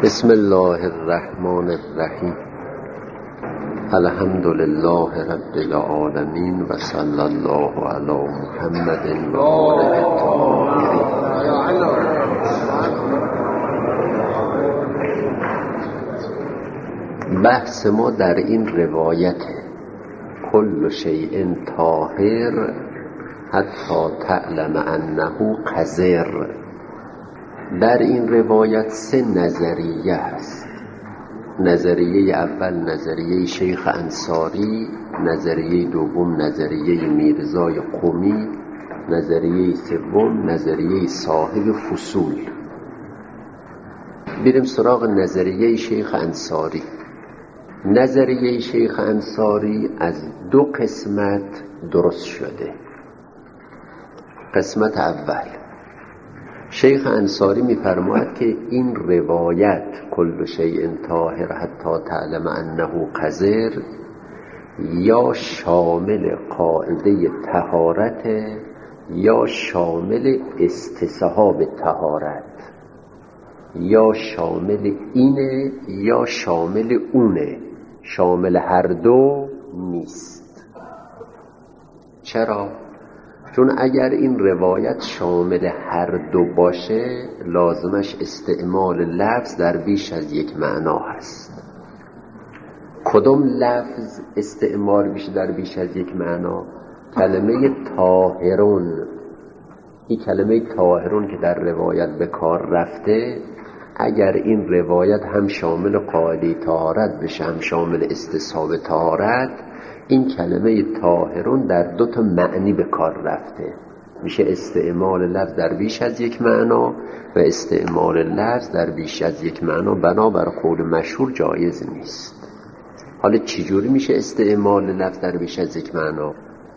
بسم الله الرحمن الرحیم. الحمد لله رب العالمین و صلی الله علی محمد و آله الطاهرین. بحث ما در این روایت کل شیء طاهر حتی تعلم انه قذر. در این روایت سه نظریه است. نظریه اول نظریه شیخ انصاری، نظریه دوم نظریه میرزای قمی، نظریه سوم نظریه صاحب فصول. بریم سراغ نظریه شیخ انصاری. نظریه شیخ انصاری از دو قسمت درست شده. قسمت اول، شیخ انصاری می‌فرماید که این روایت کل شیء طاهر حتی تعلم انه قذر یا شامل قاعده طهارت یا شامل استصحاب طهارت، یا شامل اینه یا شامل اونه، شامل هر دو نیست. چرا؟ چون اگر این روایت شامل هر دو باشه لازمش استعمال لفظ در بیش از یک معنا هست. کدوم لفظ استعمال میشه در بیش از یک معنا؟ کلمه طاهرون. این کلمه طاهرون که در روایت به کار رفته، اگر این روایت هم شامل قاعده طهارت بشه هم شامل استصحاب طهارت، این کلمه طاهرون در دو تا معنی به کار رفته. میشه استعمال لفظ در بیش از یک معنا و استعمال لفظ در بیش از یک معنا بنابر قول مشهور جایز نیست. حالا چجوری میشه استعمال لفظ در بیش از یک معنا؟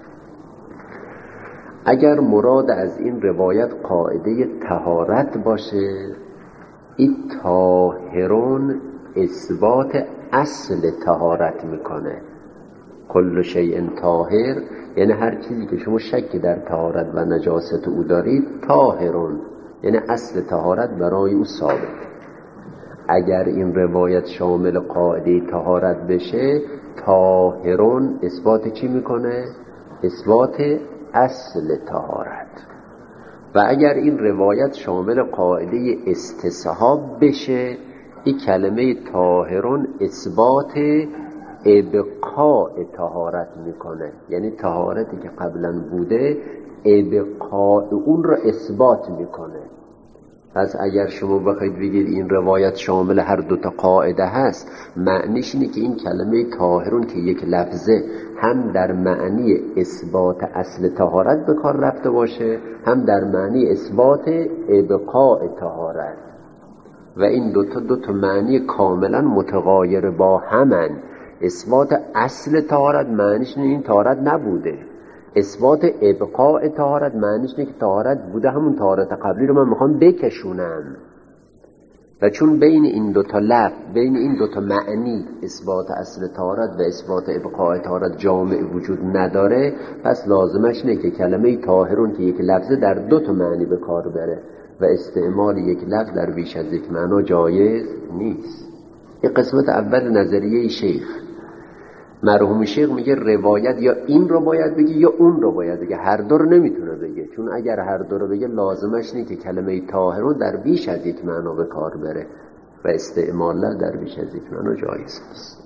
اگر مراد از این روایت قاعده طهارت باشه، این طاهرون اثبات اصل طهارت میکنه. کل شیء طاهر یعنی هر چیزی که شما شک در طهارت و نجاست او دارید طاهرون، یعنی اصل طهارت برای او ثابت. اگر این روایت شامل قاعده طهارت بشه، طاهرون اثبات چی میکنه؟ اثبات اصل طهارت. و اگر این روایت شامل قاعده استصحاب بشه، این کلمه طاهرون اثبات ابقاء طهارت میکنه، یعنی طهارتی که قبلا بوده ابقاء اون رو اثبات میکنه. پس اگر شما بخواید بگید این روایت شامل هر دو تا قاعده هست، معنیش اینه که این کلمه طاهرون که یک لفظه هم در معنی اثبات اصل طهارت به کار رفته باشه، هم در معنی اثبات ابقاء طهارت، و این دو تا معنی کاملا متغایر با همن. اثبات اصل طهارت معنیش این طهارت نبوده، اثبات ابقاء طهارت معنیش اینه که طهارت بوده، همون طهارت قبلی رو من میخوام بکشونم. و چون بین این دو تا لفظ، بین این دو تا معنی اثبات اصل طهارت و اثبات ابقاء طهارت جامع وجود نداره، پس لازمش اینه که کلمه طاهرون که یک لفظه در دو تا معنی به کار بره و استعمال یک لفظ در بیش از یک معنا جایز نیست. این قسمت اول نظریه شیخ. مرحوم شیخ میگه روایت یا این رو باید بگه یا اون رو باید بگه، هر دو رو نمیتونه بگه، چون اگر هر دو رو بگه لازمش اینه که کلمه طاهرون در بیش از یک معنا به کار بره و استعمال در بیش از یک معنا جایز نیست.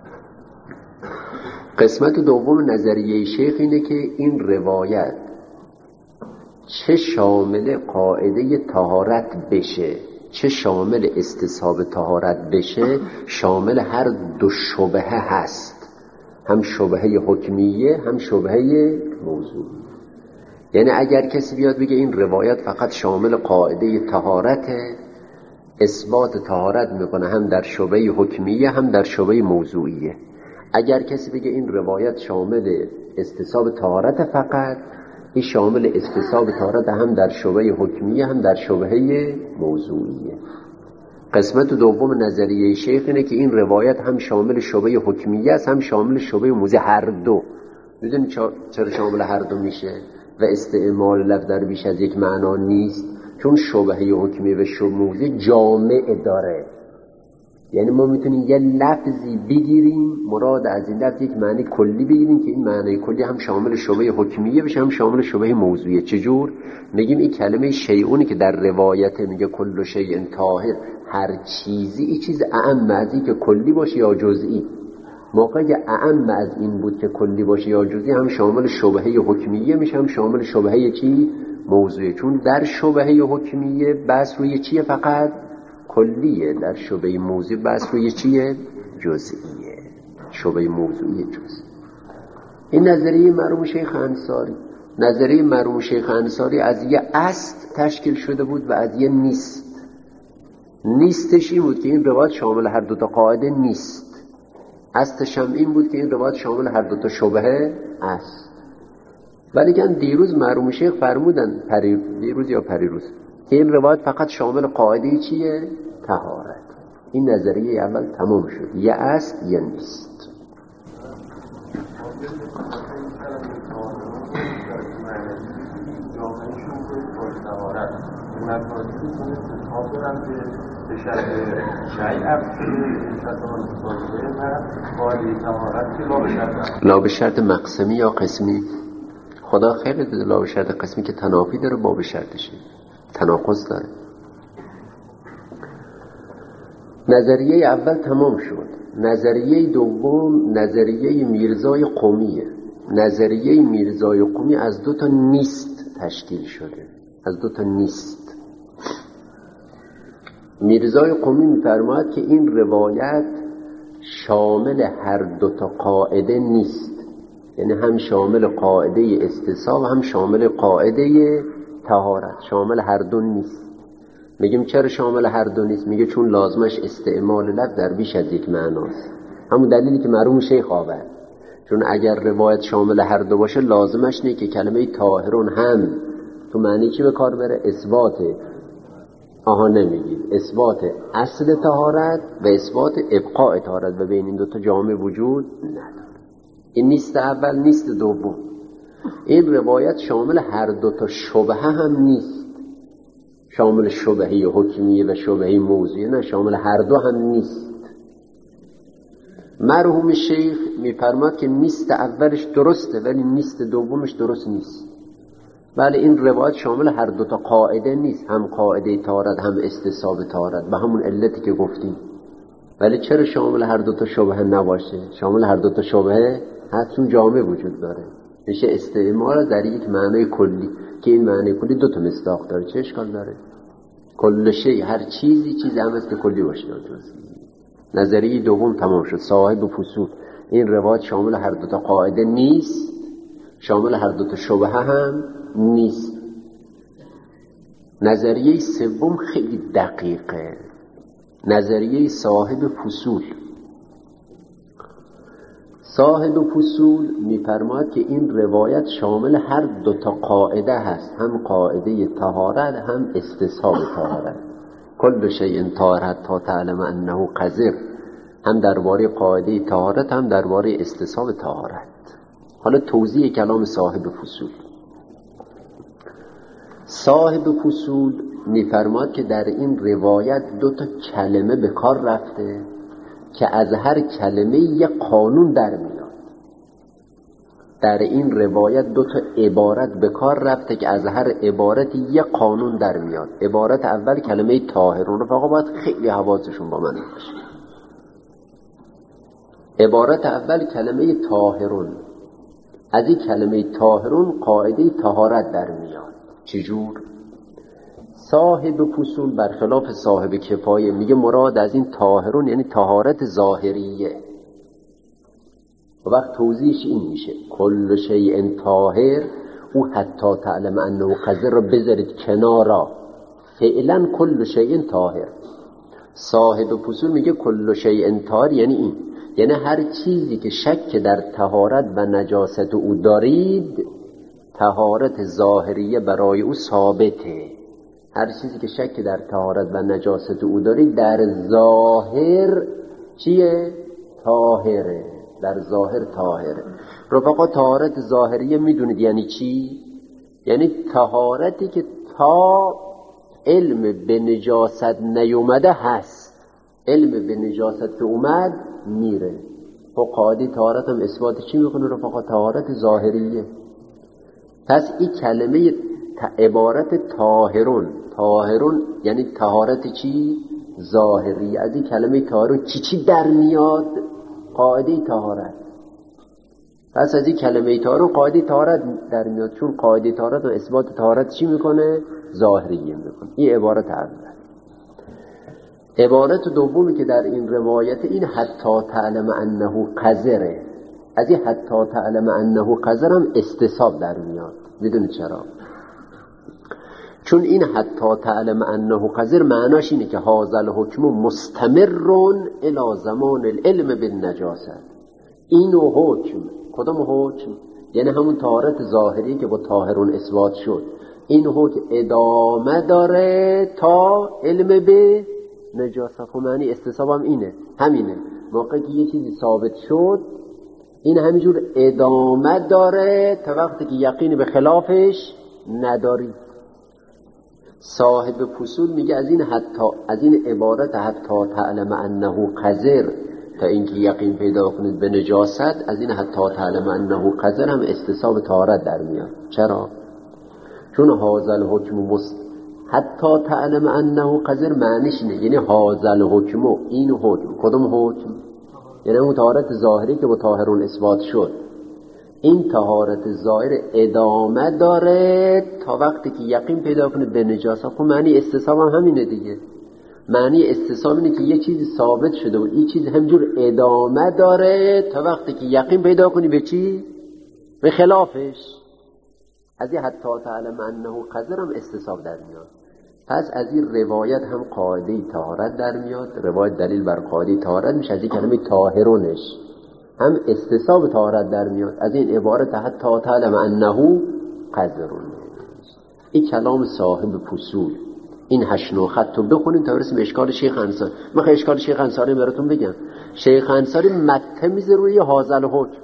قسمت دوم نظریه شیخ اینه که این روایت چه شامل قاعده طهارت بشه چه شامل استصحاب طهارت بشه، شامل هر دو شبهه هست، هم شبهه حکمیه هم شبهه موضوعی. یعنی اگر کسی بیاد بگه این روایت فقط شامل قاعده طهارت، اثبات طهارت میکنه هم در شبهه حکمیه هم در شبهه موضوعیه. اگر کسی بگه این روایت شامل استصحاب طهارت فقط، این شامل استصحاب طهارت هم در شبهه حکمیه هم در شبهه موضوعیه. قسمت دوم نظریه شیخ اینه که این روایت هم شامل شبهه حکمیه است هم شامل شبهه موضوعی، هر دو. میدونی چرا شامل هر دو میشه و استعمال لفظ در بیش از یک معنا نیست؟ چون شبهه حکمیه و شبهه موضوعی جامع داره، یعنی ما میتونیم یه لفظی بگیریم، مراد از این لفظ یک معنی کلی بگیریم که این معنی کلی هم شامل شبهه حکمیه بشه هم شامل شبهه موضوعیه. چجور؟ میگیم این کلمه شیئونی که در روایت میگه کل شیء طاهر، هر چیزی این چیز اعم از این که کلی باشه یا جزئی. موقعی اعم از این بود که کلی باشه یا جزئی هم شامل شبهه حکمیه میشه هم شامل شبهه چی؟ موضوعیه. چون در شبهه حکمیه بحث روی چیه؟ فقط کلیه. در شبهه موضوعی بحث روی چیه؟ جزئیه. شبهه موضوعی جزئی. این نظریه مرحوم شیخ انصاری. نظریه مرحوم شیخ انصاری از یه اصل تشکیل شده بود و از یه نیست. نیستش این بود که این روایت شامل هر دوتا قاعده نیست. اصلش هم این بود که این روایت شامل هر دوتا شبهه است. ولی که دیروز مرحوم شیخ فرمودن، دیروز یا پریروز، که این روایت فقط شامل قاعده چیه؟ طهارت. این نظریه اول تمام شد. یه اصل یه نیست. لا به شرط مقسمی یا قسمی. خدا خیلی داده لا به شرط قسمی که تنافی داره با به شرطشه، تناقض داره. نظریه اول تمام شد. نظریه دوم نظریه میرزای قمیه. نظریه میرزای قمی از دو تا نیست تشکیل شده. از دو تا نیست. میرزای قمی میفرماید که این روایت شامل هر دو تا قاعده نیست. یعنی هم شامل قاعده استصحاب هم شامل قاعده طهارت. شامل هر دو نیست. میگیم چرا شامل هر دو نیست؟ میگه چون لازمش استعمال لفظ در بیش از یک معناست. همون دلیلی که مرحوم شیخ آورد. چون اگر روایت شامل هر دو باشه لازمش نه که کلمه طاهرون هم تو معنی چی به کار بره؟ اثبات نمیگید اثبات اصل طهارت و اثبات ابقاء طهارت و بین این دوتا جامع وجود نداره. این نیست اول. نیست دوم، این روایت شامل هر دوتا شبهه هم نیست. شامل شبهه حکمیه و شبهه موضوعیه نه، شامل هر دو هم نیست. مرحوم شیخ میفرماد که نیست اولش درسته ولی نیست دومش درست نیست. ولی این روایت شامل هر دوتا قاعده نیست، هم قاعده طهارت هم استصحاب طهارت، به همون علتی که گفتیم. ولی چرا شامل هر دوتا شبهه نباشه؟ شامل هر دوتا شبهه حتما جامع وجود داره. میشه استعمال در یک معنی کلی که این معنی کلی دوتا مصداق داره. چه اشکال داره؟ کل شی، هر چیزی هم است که کلی باشه. نظریه دوم تمام شد. صاحب فصول این روایت شامل هر دوتا قاعده نیست، شامل هر دوتا شبهه هم نیست. نظریه سوم خیلی دقیقه. نظریه صاحب فصول. صاحب فصول می‌فرماید که این روایت شامل هر دوتا قاعده هست، هم قاعده طهارت هم استصحاب طهارت. کل شیء طاهر حتی تعلم انه قذر، هم درباره قاعده طهارت هم درباره استصحاب طهارت. حالا توضیح کلام صاحب فصول. صاحب فصول می‌فرماید که در این روایت دو تا کلمه به کار رفته که از هر کلمه یک قانون در میاد. در این روایت دو تا عبارت به کار رفته که از هر عبارت یک قانون در میاد. عبارت اول کلمه طاهرون، رفقا باید خیلی حواسشون با من باشه. عبارت اول کلمه طاهرون. از این کلمه طاهرون قاعده طهارت در میاد. چجور؟ صاحب فصول برخلاف صاحب کفایه میگه مراد از این طاهرون یعنی طهارت ظاهریه. و وقت توضیحش این میشه کل شیء طاهر او حتی تعلم انه قذر را بذارید کنارا، فعلا کل شیء طاهر. صاحب فصول میگه کل شیء طاهر یعنی این، یعنی هر چیزی که شک در طهارت و نجاست او دارید طهارت ظاهریه برای او ثابته. هر چیزی که شک در طهارت و نجاست او دارید در ظاهر چیه؟ طاهره. در ظاهر طاهره. رفقا طهارت ظاهریه میدونید یعنی چی؟ یعنی طهارتی که تا علم به نجاست نیومده هست. علم به نجاست که اومد میره. خب قاعده طهارت هم اثبات چی میکنه رفقا؟ طهارت ظاهریه. پس این کلمه عبارت طاهرون، طاهرون یعنی طهارت چی؟ ظاهری. از این کلمه طاهرون چی در میاد؟ قاعده طهارت. پس از این کلمه طهارت قاعده طهارت در میاد، چون قاعده طهارت و اثبات طهارت چی میکنه؟ ظاهریه میکنه. این عبارت اول. عبارت دومی که در این روایت این حتی تعلم انه قذره. از این حتی تعلم انه قذر هم استصحاب در میاد. میدونی چرا؟ چون این حتی تعلم انه قذر معناش اینه که هذا الحکم مستمرون الی زمان العلم بالنجاست. اینو حکم، کدام حکم؟ یعنی همون طهارت ظاهری که با طاهرون اثبات شد، این حکم ادامه داره تا علم به نجاست. خب معنی استصحاب هم اینه، همینه. موقعی که یه چیزی ثابت شد این همینجور ادامه داره تا وقتی که یقین به خلافش نداری. صاحب فصول میگه از این عبارت حتی تعلم انه قذر تا اینکه یقین پیدا کنید به نجاست، از این حتی تعلم انه قذر هم استصحاب طهارت در میاد. چرا؟ چون هذا الحکم حتی تعلم انه قذر معنیش اینه، یعنی هذا الحکم، این حکم. کدام حکم؟ یعنی اون طهارت ظاهری که با طاهرون اثبات شد. این طهارت ظاهر ادامه داره تا وقتی که یقین پیدا کنه به نجاست. خب معنی استصحاب هم همینه دیگه. معنی استصحاب اینه که یه چیزی ثابت شده و این چیز همجور ادامه داره تا وقتی که یقین پیدا کنی به چی؟ به خلافش. از این حتی تعلم انه قذر هم استصحاب در میاد. پس از این روایت هم قاعده طهارت در میاد. روایت دلیل بر قاعده طهارت میشه. از این کلمه طاهرونش هم استصحاب طهارت در میاد. از این عبارت حتی تعلم انه قذرون. این کلام صاحب فصول. این 8 خط رو بخونید تا برسیم به اشکال شیخ انصاری. من اشکال شیخ انصاری براتون بگم. شیخ انصاری مته میزه روی هذا الحکم.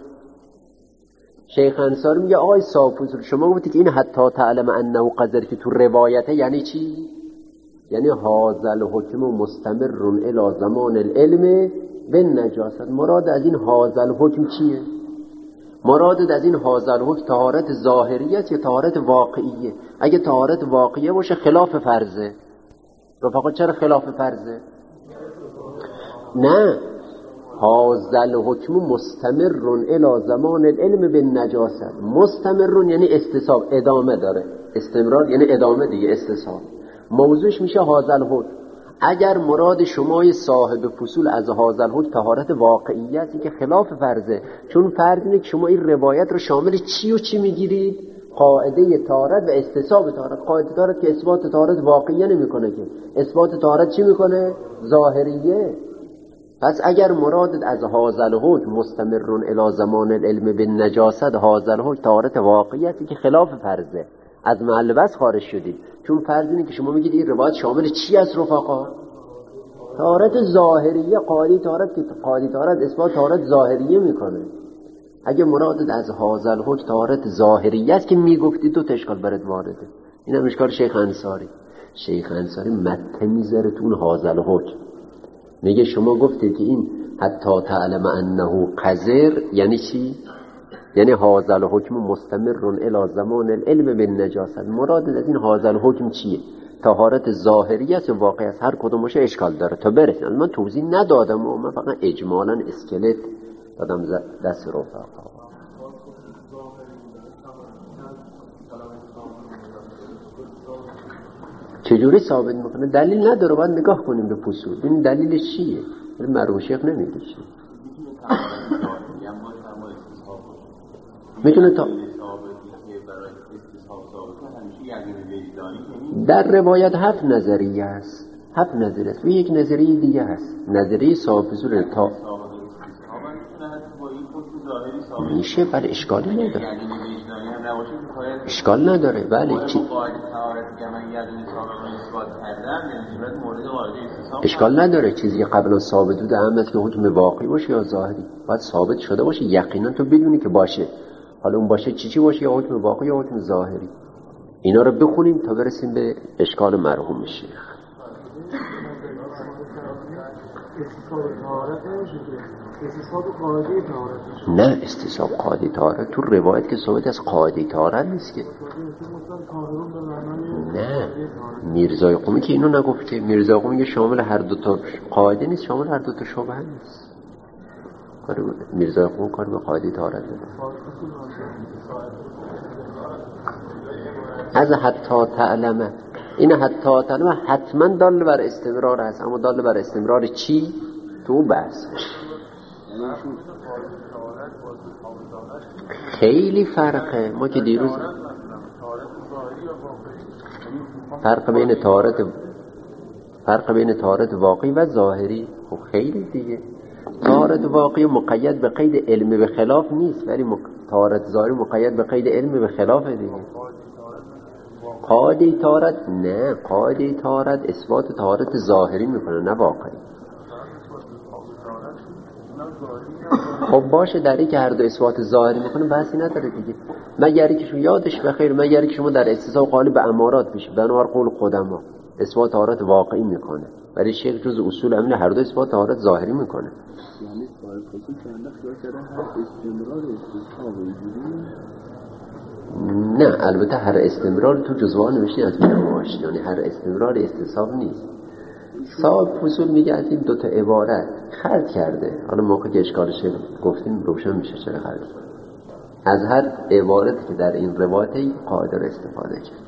شیخ انصاری میگه آقای صاحب فصول شما گفتید که این حتی تعلم انه قذر که تو روایته یعنی چی؟ یعنی هذا الحکم مستمرون الی زمان العلم بالنجاست. مراد از این هذا الحکم چیه؟ مراد از این هذا الحکم طهارت ظاهریه یا طهارت واقعیه؟ اگه طهارت واقعیه باشه خلاف فرضه. رفقا چرا خلاف فرضه؟ نه، هذا الحکم مستمرون الی زمان العلم بالنجاست. مستمرون یعنی استصحاب، ادامه داره. استمرار یعنی ادامه دیگه، استصحاب. موضوعش میشه هذا الحکم. اگر مراد شمای صاحب فصول از هذا الحکم طهارت واقعیتی که خلاف فرضه، چون فرض اینه که شما این روایت رو شامل چی و چی میگیرید؟ قاعده طهارت و استصحاب طهارت. قاعده طهارت که اثبات طهارت واقعیه نمیکنه، که اثبات طهارت چی میکنه؟ ظاهریه. پس اگر مراد از هذا الحکم مستمرون الی زمان العلم بالنجاست، هذا الحکم طهارت واقعیتی که خلاف فرضه، از محل بس خارج شدید. چون فرض اینه که شما میگید این روایت شامل چی است رفقا؟ طهارت ظاهریه. قاعده طهارت که قاعده طهارت اثبات طهارت ظاهریه میکنه. اگه مراد از هذا الحکم طهارت ظاهریه است که میگفتید دو تا اشکال برات وارده. این هم اشکال شیخ انصاری. شیخ انصاری مته میذاره تون هذا الحکم، میگه شما گفتید که این حتی تعلم انه قذر یعنی چی؟ یعنی هذا الحکم مستمرون الی زمان العلم بالنجاست. مراد از این هذا الحکم چیه؟ طهارت ظاهری است و واقعی است. هر کدومش اشکال داره تا برسیم. من توضیح ندادم و من فقط اجمالا اسکلت دادم دست رفقا. چجوری ثابت میکنه؟ دلیل نداره، باید نگاه کنیم به فصول. این دلیلش چیه؟ مرحوم شیخ نمیگه چیه. میتونه تا در روایت 7 نظریه است. 7 نظریه است و یک نظریه دیگه هست. نظریه صاحب فصول تا میشه، بله اشکالی نداره. اشکال نداره. بله چی؟ اشکال نداره. چیزی که قبلا ثابت بوده اهمیت که حکم واقعی باشه یا ظاهری، باید ثابت شده باشه، یقینا تو بدونی که باشه. حالا اون باشه چی باشه، یا حکم واقعی یا حکم ظاهری. اینا رو بخونیم تا برسیم به اشکال مرحوم شیخ. استصحاب طهارت نمیشه که استصحاب قاعده طهارت میشه. نه، استصحاب قاعده طهارت تو روایت که ثابت از قاعده طهارت نیست که. نه، میرزای قمی که اینو نگفته. میرزای قمی که شامل هر دو تا قاعده نیست، شامل هر دو تا شبهه نیست. میرزای قمی کار به قاعده طهارت داره. از حتی تعلمه، این حتی تعلمه حتما دال بر استمرار هست، اما دال بر استمرار چی؟ تو بحث خیلی فرقه. ما که دیروز فرق بین طهارت واقعی و ظاهری، خب خیلی دیگه. طهارت واقعی مقید به قید علم به خلاف نیست، ولی طهارت ظاهری مقید به قید علم به خلاف دیگه. قاعده طهارت نه، قاعده طهارت اثبات طهارت ظاهری میکنه نه واقعی. خب باشه، در این که هر دو اثبات ظاهری میکنه بحثی نداره دیگه. مگر که شما یادش بخیر، مگر که شما در استصحاب قائل به امارات میشه، بنابر قول قدما اثبات طهارت واقعی میکنه، ولی شیخ جز اصول امین هر دو اثبات طهارت ظاهری میکنه. یعنی قائل خصوص که اندخ داره هر استمرار استصحاب اینجوری. نه، البته هر استمرار تو جزوه نوشتی از میرواش، یعنی هر استمرار استصحاب نیست. صاحب فصول میگه از این دوتا عبارت خلط کرده. حالا موقع که اشکالش گفتیم روشن میشه چرا خلط کرده. از هر عبارت که در این روایت قاعده رو استفاده کرد.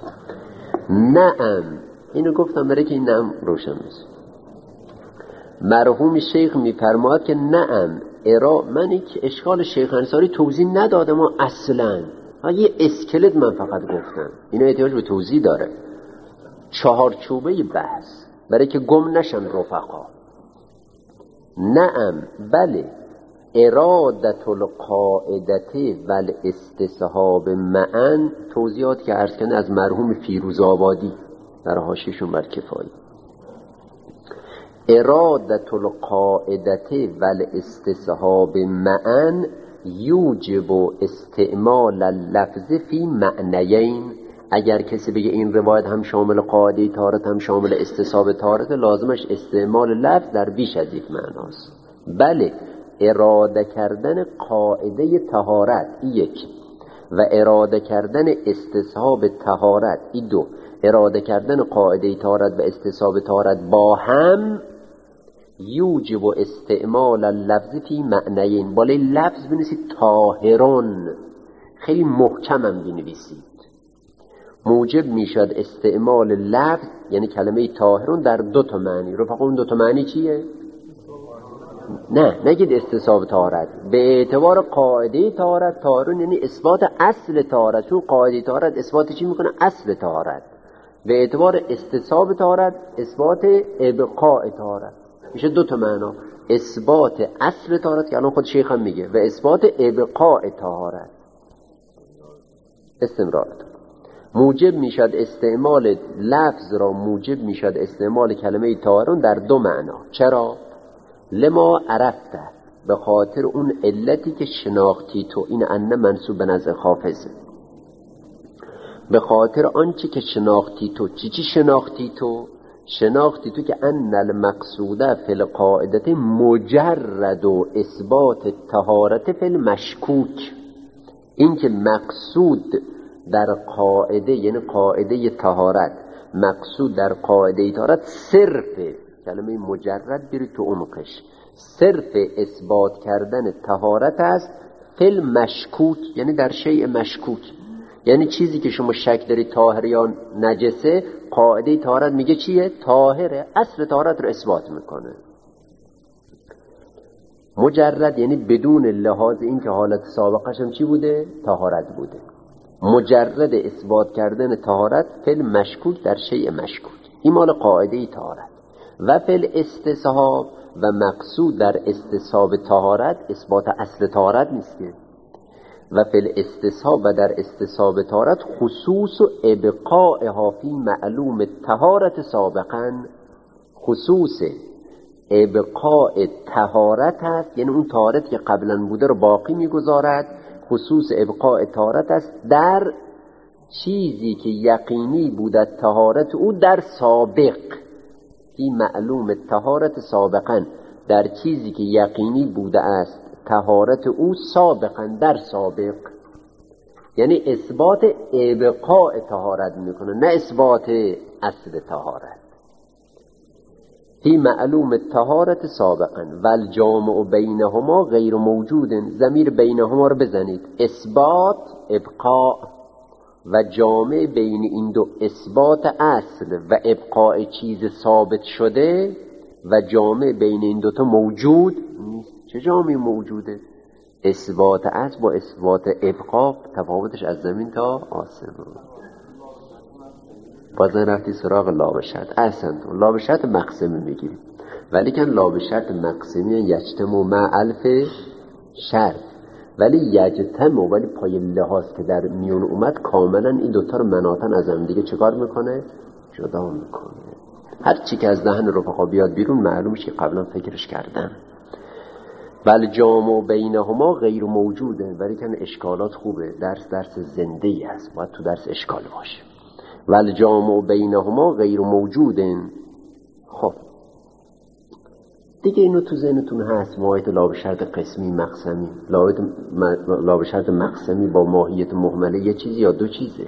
نعم، اینو گفتم برای که این نعم روشن میشه. مرحوم شیخ میفرماد که نعم من یک اشکال شیخ انصاری توضیح ندادم اصلا، یه اسکلت من فقط گفتم. اینا احتیاج به توضیح داره. چهارچوبه بحث برای که گم نشن رفقا. نعم، بله، ارادت القاعدت ول استصحاب معن، توضیحات که عرض کنه از مرحوم فیروز آبادی در حاشیه‌شون بر کفایی. ارادت القاعدت ول استصحاب معن یوجب استعمال اللفظ فی معنیین. اگر کسی بگه این روایت هم شامل قاعده طهارت هم شامل استصحاب طهارت، لازمش استعمال لفظ در بیش از یک معناست. بله، اراده کردن قاعده طهارت یک و اراده کردن استصحاب طهارت دو. اراده کردن قاعده طهارت و استصحاب طهارت با هم یوجب استعمال اللفظ فی معنیین. بالای لفظ بنویسید طاهرون، خیلی محکمم بنویسید. موجب میشد استعمال لفظ یعنی کلمه طاهرون در دو تا معنی. رفقا اون دو تا معنی چیه؟ نه، نگید استصحاب طهارت. به اعتبار قاعده طهارت، طاهرون یعنی اثبات اصل طهارت، چون قاعده طهارت اثبات چی میکنه؟ اصل طهارت. به اعتبار استصحاب طهارت اثبات ابقاء طهارت. میشه دو تا معنا، اثبات اصل طهارت که الان خود شیخ هم میگه و اثبات ابقاء طهارت، استمرار. موجب میشد استعمال لفظ را موجب میشد استعمال کلمه طاهرون در دو معنا. چرا؟ لما عرفته، به خاطر اون علتی که شناختی تو، این انه منصوب به نزد حافظه، به خاطر آنچه که شناختی تو. چی شناختی تو؟ شناختی تو که ان المقصوده فی القاعده مجرد و اثبات طهارت فی المشکوک. این که مقصود در قاعده یعنی قاعده طهارت، مقصود در قاعده طهارت صرف کلمه مجرد برید تو عمقش، صرف اثبات کردن طهارت است فی المشکوک، یعنی در شیء مشکوک، یعنی چیزی که شما شک داری طاهر یا نجسه، قاعده طهارت میگه چیه؟ طاهره، اصل طهارت رو اثبات میکنه. مجرد یعنی بدون لحاظ این که حالت سابقش هم چی بوده؟ طهارت بوده. مجرد اثبات کردن طهارت فی المشکوک در شیء مشکوک، این مال قاعده طهارت. و فی الاستصحاب، و مقصود در استصحاب طهارت اثبات اصل طهارت نیست که. و فی الاستصحاب، و در استصحاب طهارت خصوص و ابقاءها فی معلوم طهارت سابقا، خصوص ابقاء طهارت هست، یعنی اون طهارت که قبلا بوده رو باقی میگذارد. خصوص ابقاء طهارت است در چیزی که یقینی بودد طهارت او در سابق. فی معلوم طهارت سابقا، در چیزی که یقینی بوده است طهارت او سابقا در سابق، یعنی اثبات ابقاء طهارت میکنه نه اثبات اصل طهارت. فی معلوم طهارت سابقا والجامع بینهما غیر موجود، ضمیر بینهما رو بزنید، اثبات ابقاء و جامع بین این دو اثبات اصل و ابقاء چیز ثابت شده و جامع بین این دوتا موجود نیست. چه جامعی موجوده؟ اثبات اصل با اثبات ابقاء تفاوتش از زمین تا آسمان. بازن رفتی سراغ لابشرط. اصلا لابشرط مقسمی میگیریم، ولی کن لابشرط مقسمی یجتمع مع الف شرط، ولی یجتمع ولی پای لحاظ که در میون اومد کاملا این دوتا رو مناطن از هم دیگه چکار میکنه؟ جدا میکنه. هر چی که از دهن رفقا بیاد بیرون معلوم شه قبلا فکرش کردن. والجامع بینهما غیر موجوده، ولی کن اشکالات خوبه، درس زنده ای هست، باید تو درس اشکال باشه. والجامع بینهما غیر موجودن. خب دیگه اینو تو ذهنتون هست، ماهیت لابشرط قسمی مقسمی، لابشرط مقسمی با ماهیت مهمله یه چیزی یا دو چیزه؟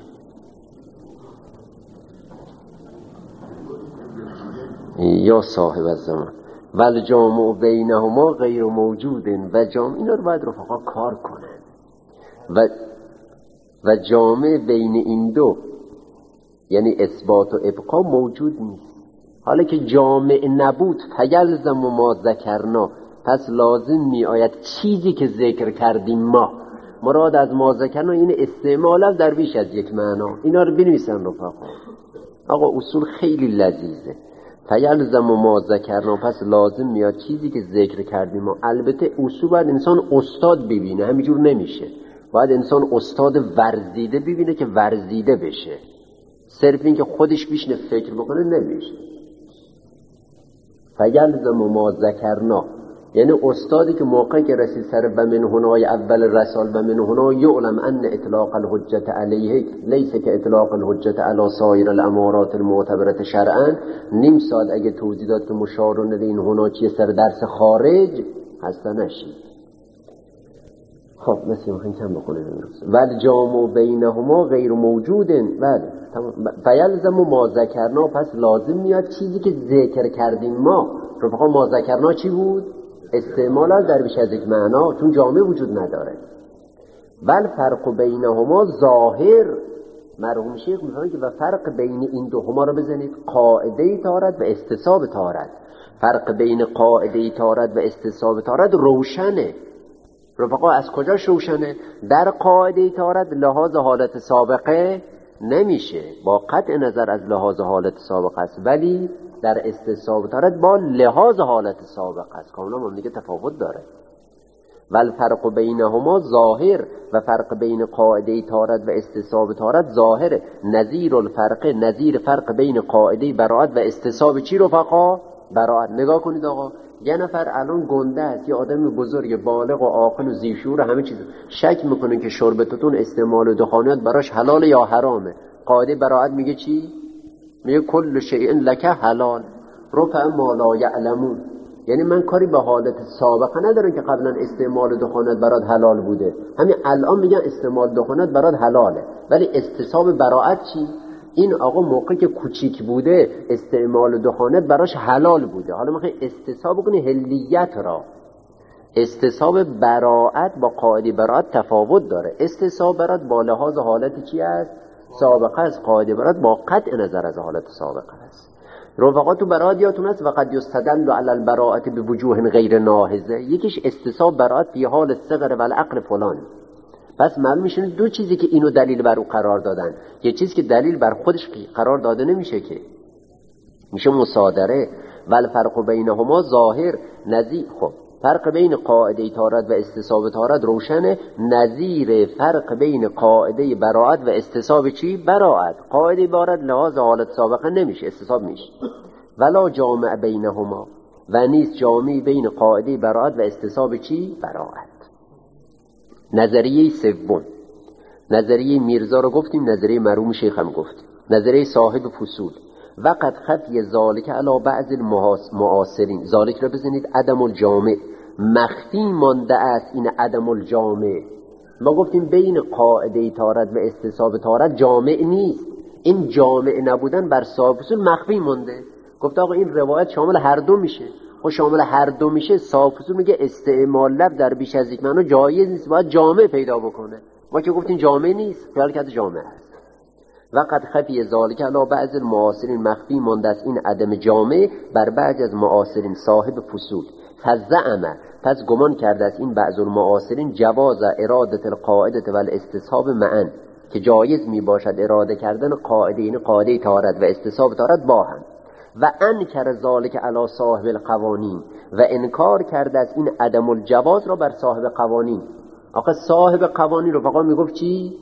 یا صاحب الزمان. والجامع بینهما غیر موجودن و جامع، اینا رو باید رفقا کار کنن. و جامع بین این دو یعنی اثبات و ابقا موجود نیست. حالا که جامع نبود فیلزم ما ذکرنا، پس لازم می آید چیزی که ذکر کردیم ما، مراد از ما ذکرنا این استعمال در بیش از یک معنا. اینا رو بنویسن رفقا. آقا اصول خیلی لذیذه. فیلزم ما ذکرنا، پس لازم میاد چیزی که ذکر کردیم ما. البته اصول باید انسان استاد ببینه، همینجور نمیشه. باید انسان استاد ورزیده ببینه که ورزیده بشه، صرف این که خودش بیشنه فکر بکنه نمیشه. فیلزم ما ذکرنا یعنی استادی که موقعی که رسید سر و من هنای اول رسال و من هنا یعلم ان اطلاق الحجت علیه لیس که اطلاق الحجت علی سایر الامارات المعتبرت شرعا. نیم ساعت اگه توضیح داد که مشارون این هنا چیه سر درس خارج هستا نشید. خب مثل میخواین کم بکنه امروز. والجامع بینهما غیر موجودن. بله فیلزم ما ذکرنا، پس لازم میاد چیزی که ذکر کردیم ما. رفقا ما ذکرنا چی بود؟ استعمال در بیش از یک معنا، چون جامع وجود نداره. ول فرق بینهما ظاهر. مرحوم شیخ میفهمه که و فرق بین این دو هما رو بزنید، قاعده طهارت و استصحاب طهارت. فرق بین قاعده طهارت و استصحاب طهارت روشنه. رفقا از کجاش روشنه؟ در قاعده طهارت لحاظ حالت سابقه نمیشه، با قطع نظر از لحاظ حالت سابقه است، ولی در استصحاب طهارت با لحاظ حالت سابقه است. کاملا هم دیگه تفاوت داره. والفرق بینهما ظاهر، و فرق بین قاعده طهارت و استصحاب طهارت ظاهره. نظیر الفرق، نظیر فرق بین قاعده براءت و استصحاب چی رفقا؟ براءت. نگاه کنید آقا، یه نفر الان گنده است، یه آدم بزرگ بالغ و عاقل و ذی‌شعور همه چیز، شک میکنه که شرب توتون استعمال دخانیات براش حلال یا حرامه. قاعده براءت میگه چی؟ میگه کل شیء لک حلال رفع ما لا یعلمون. یعنی من کاری به حالت سابقه ندارم که قبلا استعمال دخانیات برات حلال بوده، همین الان میگن استعمال دخانیات برات حلاله، ولی استصحاب براءت چی؟ این آقا موقعی که کوچیک بوده استعمال دخانیات براش حلال بوده، حالا میخوای استصحاب کنی حلیت را. استصحاب براءت با قاعده براءت تفاوت داره. استصحاب براءت با لحاظ حالت چی است؟ سابقه است. قاعده براءت با قطع نظر از حالت سابقه است. رفقا تو براءت یادتون است وقد یستدل علی البراءت بوجوه غیر ناهضه. یکیش استصحاب براءت فی حال الصغر و العقل فلان. پس معلوم میشه دو چیزی که اینو دلیل بر او قرار دادن، یه چیز که دلیل بر خودش قرار داده نمیشه که میشه مصادره. ول فرق بینهما ظاهر نظیر. خب فرق بین قاعده طهارت و استصحاب طهارت روشنه. نظیر فرق بین قاعده براءت و استصحاب چی؟ براءت. قاعده براءت لحاظ حالت سابقه نمیشه، استصحاب میشه. ولا جامع بینهما، و نیست جامعی بین قاعده براءت و استصحاب چی؟ براءت. نظریه سوم، نظریه میرزا رو گفتیم، نظریه مرحوم شیخ هم گفتیم، نظریه صاحب فصول. وقد خفی ذالک علی بعض المعاصرین، ذالک را بزنید عدم الجامع، مخفی مانده است این عدم الجامع. ما گفتیم بین قاعده طهارت و استصحاب طهارت جامع نیست، این جامع نبودن بر صاحب اصول مخفی مانده. گفت آقا این روایت شامل هر دو میشه. خب شامل هر دو میشه، صاحب اصول میگه استعمال لب در بیش از یک معنا جایز نیست، باید جامع پیدا بکنه. ما که گفتیم جامع نیست، خیال کرده جامع است. وقد خفی ذالک علی بعض المعاصرین، مخفی مانده است این عدم جامع بر بعض از معاصرین صاحب فصول. فزعم، پس گمان کرده است این بعض المعاصرین جواز اراده القاعده و الاستصحاب معا، که جایز می باشد اراده کردن قاعده، این قاعده طهارت و استصحاب طهارت با هم. و انکر ذالک علی صاحب القوانین، و انکار کرده است این عدم الجواز را بر صاحب قوانین. آخه صاحب قوانین رو فقط میگفت چی؟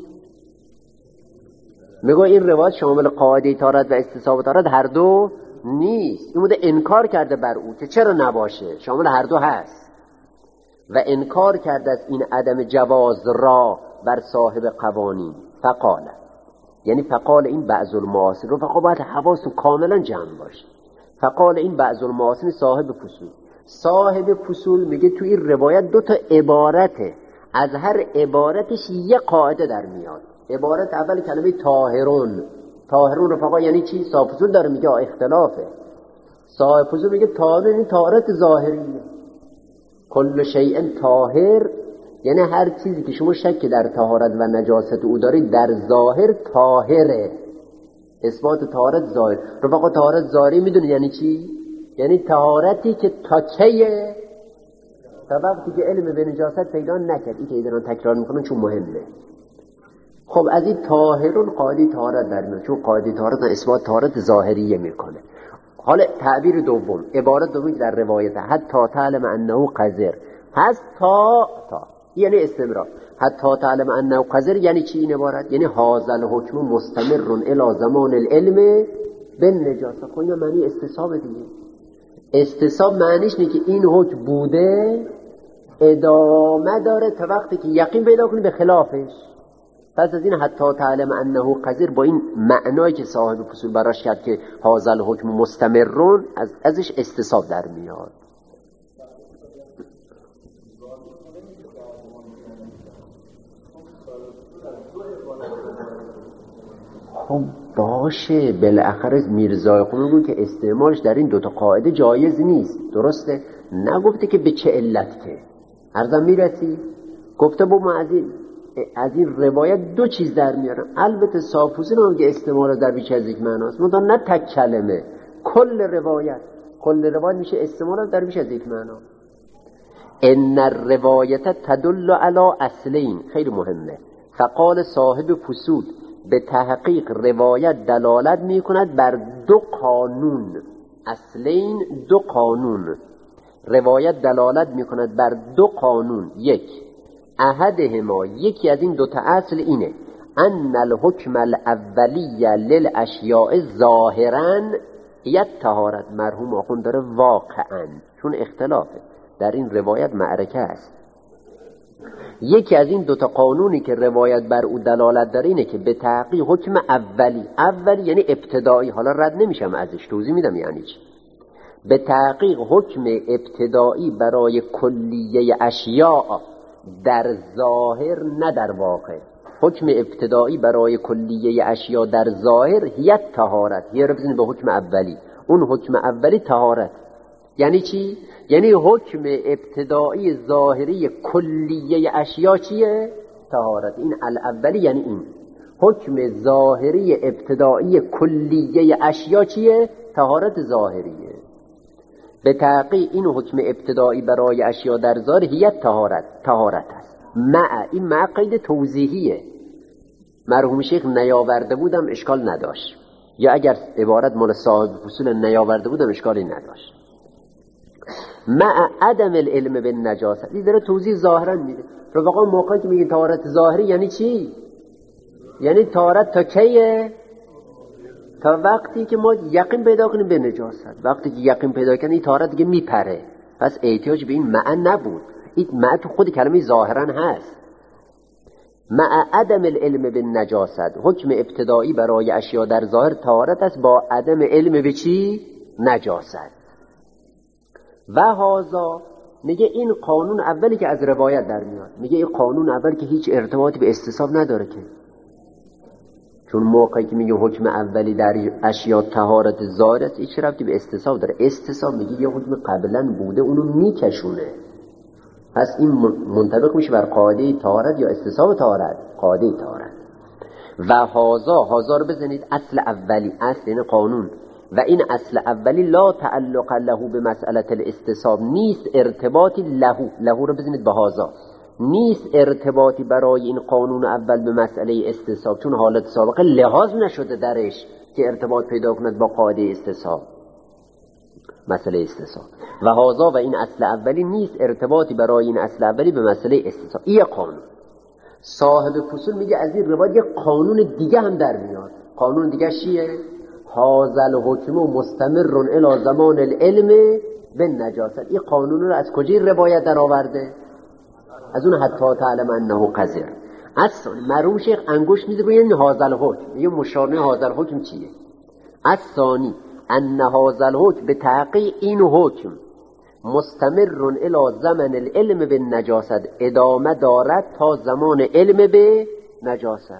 میگه این روایت شامل قاعده طهارت و استصحاب طهارت هر دو نیست. این بوده انکار کرده بر او که چرا نباشه، شامل هر دو هست. و انکار کرده از این عدم جواز را بر صاحب قوانین. فقال، یعنی فقال این بعض المعاصر رو، فقط باید حواستون کاملا جمع باشه. فقال این بعض المعاصر صاحب فصول، صاحب فصول میگه تو این روایت دو تا عبارته، از هر عبارتش یه قاعده در میاد. عبارت اول کلمه طاهرون، طاهرون رفقا یعنی چی؟ صاحب فصول داره میگه اختلافه. صاحب فصول میگه طاهرون یعنی طهارت ظاهریه. کل شیء طاهر یعنی هر چیزی که شما شک در طهارت و نجاست او دارید در ظاهر طاهره. اثبات طهارت ظاهر. رفقا طهارت ظاهری میدونید یعنی چی؟ یعنی طهارتی که تا کیه؟ تا وقتی که علم به نجاست پیدا نکرد. این که ایدران تکرار میکنن چون مهمه. خب از این طاهرون قاعده طهارت در میاد، چون قاعده طهارت اثبات طهارت ظاهریه میکنه. حالا تعبیر دوم، عبارت دومی که در روایت حتی تعلم انه قذر هست، تا یعنی استمرار. حتی تعلم انه قذر یعنی چی این عبارت؟ یعنی هذا الحکم مستمر الی زمان العلم بالنجاسه. خب این معنی استصحاب دیگه. استصحاب معنیش اینه که این حکم بوده ادامه داره تا وقتی که یقین پیدا کنی به خلافش. پس از این حتی تعلم انه قذر با این معنایی که صاحب فصول براش کرد که هذا الحکم مستمرون، ازش استصحاب در میاد. خب باشه، بالاخره میرزای قومی که استعمالش در این دوتا قاعده جایز نیست، درسته؟ نگفته که به چه علت که عرضم میرسی، گفته با ما از این روایت دو چیز در میارم. البته صافوزین هم که استعمال در بیش از یک معناست، منتها نه تک کلمه، کل روایت میشه استعمال در بیش از یک معنا. ان الروایت تدل علی اصلین، خیلی مهمه. فقال صاحب فصول به تحقیق روایت دلالت میکند بر دو قانون. اصلین، دو قانون. روایت دلالت میکند بر دو قانون. یک، احدهما، یکی از این دو تا اصل اینه، ان الحکم الاولی للاشیاء ظاهرا هی الطهارت. مرحوم آخوند داره واقعا، چون اختلافه در این روایت معرکه است. یکی از این دوتا قانونی که روایت بر او دلالت داره اینه که به تحقیق حکم اولی یعنی ابتدایی، حالا رد نمیشم ازش، توضیح میدم یعنی چی. به تحقیق حکم ابتدایی برای کلیه اشیاء در ظاهر نه در واقع. حکم ابتدایی برای کلیه اشیاء در ظاهر هی طهارت، هی رو بزنید به حکم اولی. اون حکم اولی طهارت یعنی چی؟ یعنی حکم ابتدایی ظاهری کلیه اشیاء چیه؟ طهارت. این الاولی یعنی این حکم ظاهری ابتدایی کلیه اشیاء چیه؟ طهارت ظاهریه. به تحقیق این حکم ابتدایی برای اشیاء در ظاهر هی طهارت است. این مع قید توضیحیه. مرحوم شیخ نیاورده بودم اشکال نداشت، یا اگر عبارت مال صاحب فصول نیاورده بودم اشکالی نداشت. مع عدم العلم بالنجاسه، این داره توضیح ظاهرا میده. رفقا موقعی که میگین طهارت ظاهری یعنی چی؟ یعنی طهارت تا کیه؟ تا وقتی که ما یقین پیدا کنیم به نجاست. وقتی که یقین پیدا کنیم این طهارت دیگه میپره. پس احتیاج به این معنی نبود. این معنی تو خود کلمه ظاهرا هست. مع عدم العلم بالنجاست، حکم ابتدایی برای اشیا در ظاهر طهارت است با عدم علم به چی؟ نجاست. و هذا میگه این قانون اولی که از روایت در میاد، میگه این قانون اول که هیچ ارتباطی به استصحاب نداره که، چون موقعی که میگه حکم اولی در اشیا طهارت ظاهر است، هیچ ربطی به استصحاب داره. استصحاب میگه یه حکم قبلا بوده اونو میکشونه، پس این منطبق میشه بر قاعده طهارت یا استصحاب طهارت؟ قاعده طهارت. و هازا رو بزنید اصل اولی، اصل این قانون، و این اصل اولی لا تعلق له به مسئله الاستصحاب، نیست ارتباطی له رو بزنید به هازا، نیست ارتباطی برای این قانون اول به مسئله استصحاب، چون حالت سابقه لحاظ نشده درش که ارتباط پیدا کند با قاعده استصحاب، مسئله استصحاب. و هازا و این اصل اولی نیست ارتباطی برای این اصل اولی به مسئله استصحاب. این قانون. صاحب فصول میگه از این روایت یه قانون دیگه هم در میاد. قانون دیگه چیه؟ هذا الحکم مستمر الی زمان العلم بالنجاست. این قانون رو از کجای روایت در آورده؟ از اون حتی تعلم انه قذر. اصلا مرحوم شیخ انگشت میذاره روی هذا الحکم، میگه مشارنه هذا الحکم چیه؟ الثانی ان هذا الحکم به تحقیق این حکم مستمر الی زمن العلم بالنجاست، ادامه دارد تا زمان علم به نجاست.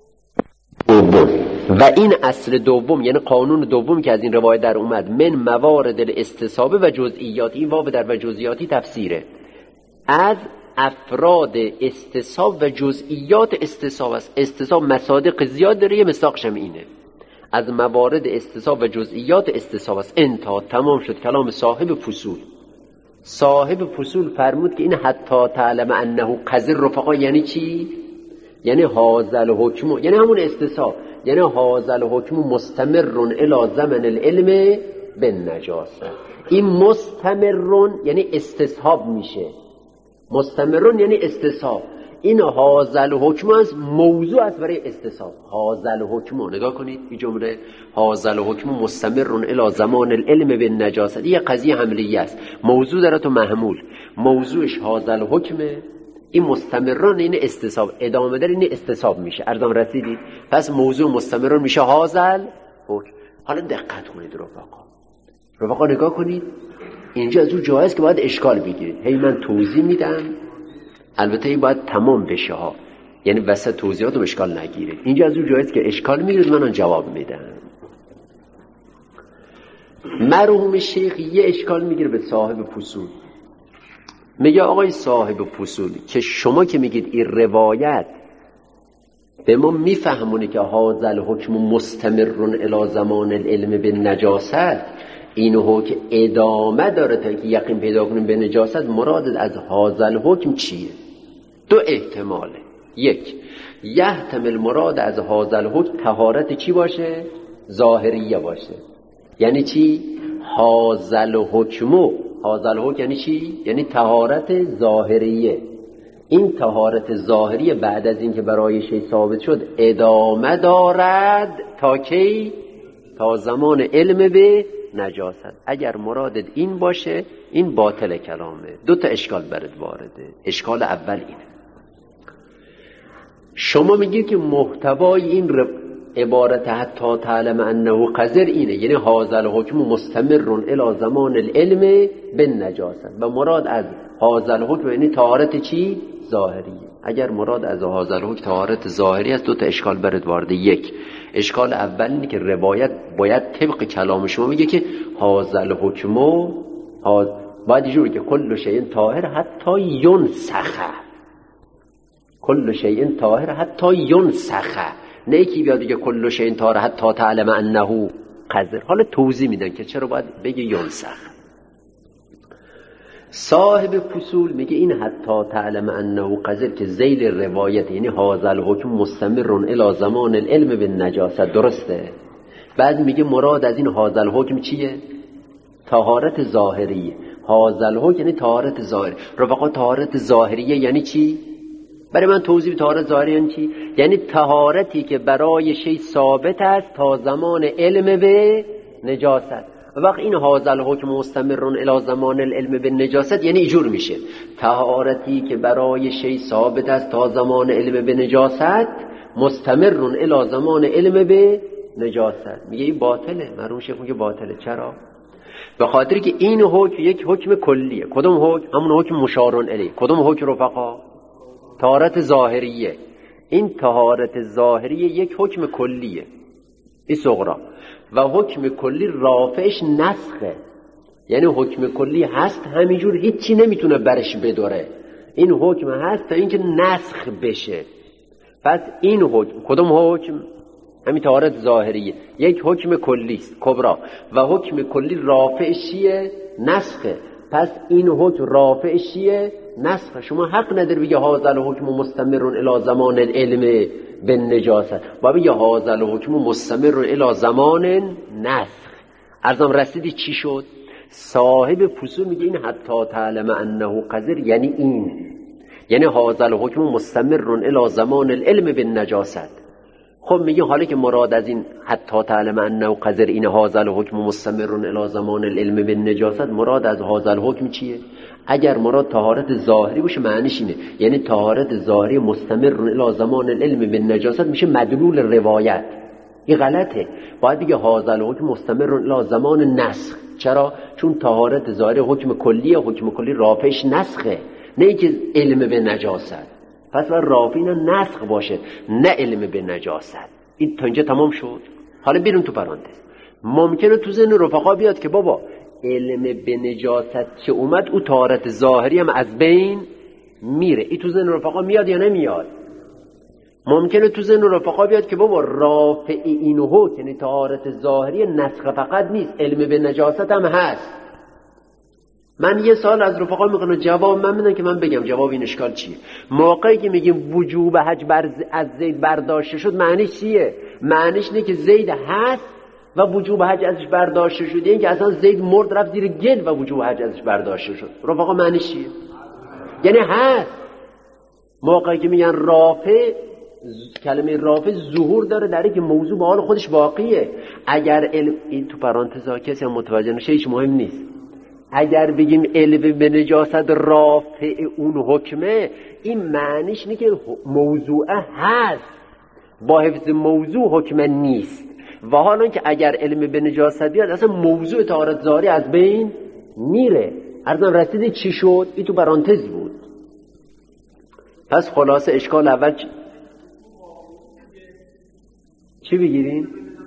و این اصل دوم، یعنی قانون دوم که از این روایت در اومد، من موارد الاستصحاب و جزئیات، این واو در و جزئیاتی تفسیره، از افراد استصحاب و جزئیات استصحاب است. استصحاب مصادیق زیاد داره، یه مصداقش هم اینه، از موارد استصحاب و جزئیات استصحاب است. انتها تمام شد کلام صاحب فصول. صاحب فصول فرمود که این حتی تعلم انه قذر رفقا یعنی چی؟ یعنی هذا الحکم، یعنی همون استصحاب، یعنی هذا الحکم مستمر الی زمن العلم بالنجاست. این مستمرون یعنی استصحاب میشه، مستمرون یعنی استصحاب. این هذا الحکم از موضوع است برای استصحاب. هذا الحکم، نگاه کنید این جمله، هذا الحکم مستمر الی زمان العلم بالنجاست، یه قضیه حملیه است، موضوع داره تو محمول، موضوعش هذا الحکم، این مستمران این استصحاب، ادامه داره این استصحاب میشه. ارزم رسیدید؟ پس موضوع مستمران میشه هذا الحکم. حالا دقت کنید رفقا نگاه کنید، اینجا از اون جایست که باید اشکال بگیرید. هی من توضیح میدم، البته این باید تمام بشه ها، یعنی وسط توضیحات رو اشکال نگیرید. اینجا از اون جایست که اشکال میگیرید، من جواب میدم. مرحوم شیخ یه اشکال میگیره به صاحب فصول، میگه آقای صاحب فصول که شما که میگید این روایت به ما میفهمونه که هذا الحکم مستمر الی زمان العلم بالنجاست، این حکم ادامه داره تا که یقین پیدا کنیم به نجاست، مراد از هذا الحکم چیه؟ دو احتماله. یک، یحتمل مراد از هذا الحکم طهارت چی باشه؟ ظاهریه باشه. یعنی چی؟ هذا الحکم، هذا الحکم یعنی چی؟ یعنی طهارت ظاهریه. این طهارت ظاهریه بعد از اینکه برای شی ثابت شد ادامه دارد تا کی؟ تا زمان علم به نجاست. اگر مرادت این باشه این باطل کلامه. دو تا اشکال برد وارده. اشکال اول اینه، شما میگید که محتوای این عبارت حتی تعلم انه قذر اینه، یعنی هذا الحکم مستمر الی زمان العلم بالنجاست، و مراد از هذا الحکم یعنی طهارت چی؟ ظاهریه. اگر مراد از هذا الحکم طهارت ظاهری است، دو تا اشکال برد وارده. یک، اشکال اول اینه که روایت باید طبق کلام شما میگه که هذا الحکم باید اینجوری که کل شیء طاهر حتی ینسخ، کل شیء طاهر حتی ینسخ، نه یکی بیاد بگه کل شیء طاهر حتی تعلم انه قذر. حالا توضیح میدن که چرا باید بگه ینسخ. صاحب فصول میگه این حتی تعلم انه قذر که ذیل روایت، یعنی هذا الحکم مستمر الی زمان العلم بالنجاست، درسته. بعد میگه مراد از این هذا الحکم چیه؟ طهارت ظاهریه. هذا الحکم یعنی طهارت ظاهری. رفقا طهارت ظاهریه یعنی چی؟ برای من توضیح طهارت ظاهری یعنی چی؟ یعنی طهارتی که برای شی ثابت است تا زمان علم به نجاست. وقت این هذا الحکم مستمر الی زمان العلم بالنجاست یعنی اینجور میشه طهارتی که برای شی ثابت است تا زمان علم به نجاست مستمر الی زمان علم به نجاست. میگه این باطله. مرحوم شیخ میگه باطله. چرا؟ به خاطر که این حکم یک حکم کلیه. کدوم حکم؟ همون حکم مشار الیه. کدوم حکم رفقا؟ طهارت ظاهریه. این طهارت ظاهریه یک حکم کلیه، این صغرا، و حکم کلی رافعش نسخه. یعنی حکم کلی هست همینجور هیچی نمیتونه برش بداره. این حکم هست تا اینکه نسخ بشه. پس این حکم کدوم حکم؟ همین طهارت ظاهریه، یک حکم کلی است کبرا، و حکم کلی رافعش چیه؟ نسخه. پس این حکم رافعش چیه؟ نسخه. شما حق نداری بگه هذا الحکم مستمر الی زمان العلم بالنجاست، و بگه هذا الحکم مستمر الی زمان نسخ. ارزم رسیدی چی شد؟ صاحب فصول میگه این حتی تعلم انه قذر، یعنی این، یعنی هذا الحکم مستمر الی زمان العلم بالنجاست. خب میگه حالا که مراد از این حتی تعلم انه قذر این هذا الحکم مستمر الی زمان العلم بالنجاست، مراد از هذا الحکم چیه؟ اگر مراد طهارت ظاهری باشه معنیش اینه، یعنی طهارت ظاهری مستمر الی زمان العلم بالنجاست میشه مدلول روایت. این غلطه. باید بگه هذا الحکم مستمر الی زمان نسخ. چرا؟ چون طهارت ظاهری حکم کلیه، حکم کلی رافعش نسخه، نه اینکه علم به نجاست. پس باید رافع اینا نسخ باشه، نه علم به نجاست. این تا اینجا تمام شد. حالا بیرون تو پرانتز. ممکنه تو ذهن رفقا بیاد که بابا علم به نجاست که اومد او طهارت ظاهری هم از بین میره. این تو ذهن رفقا میاد یا نمیاد؟ ممکنه تو ذهن رفقا بیاد که بابا رافع این حکم یعنی طهارت ظاهری نسخ فقط نیست، علم به نجاست هم هست. من یه سال از رفقا میکنم جواب من میدن که من بگم جواب این اشکال چیه. موقعی که میگیم وجوب حج از زید برداشته شد معنیش چیه؟ معنیش اینه که زید هست و وجوب حج ازش برداشته شد، یعنی که اصلا زید مرد رفت زیر گل و وجوب حج ازش برداشته شد. رفقا معنیش چیه؟ یعنی هست. موقعی که میگن رافع، کلمه رافع ظهور داره در اینکه موضوع به حال خودش باقیه. اگر این تو پرانتزا کسی هم متوجه نشه هیچ مهم نیست. اگر بگیم علم به نجاست رافع اون حکمه، این معنیش اینه که موضوع هست، با حفظ موضوع حکم نیست. و حالا که اگر علم به نجاست بیاد اصلا موضوع طهارت ظاهری از بین میره. ارزم رسیده چی شد؟ این تو پرانتز بود. پس خلاصه اشکال اول چی بگیریم؟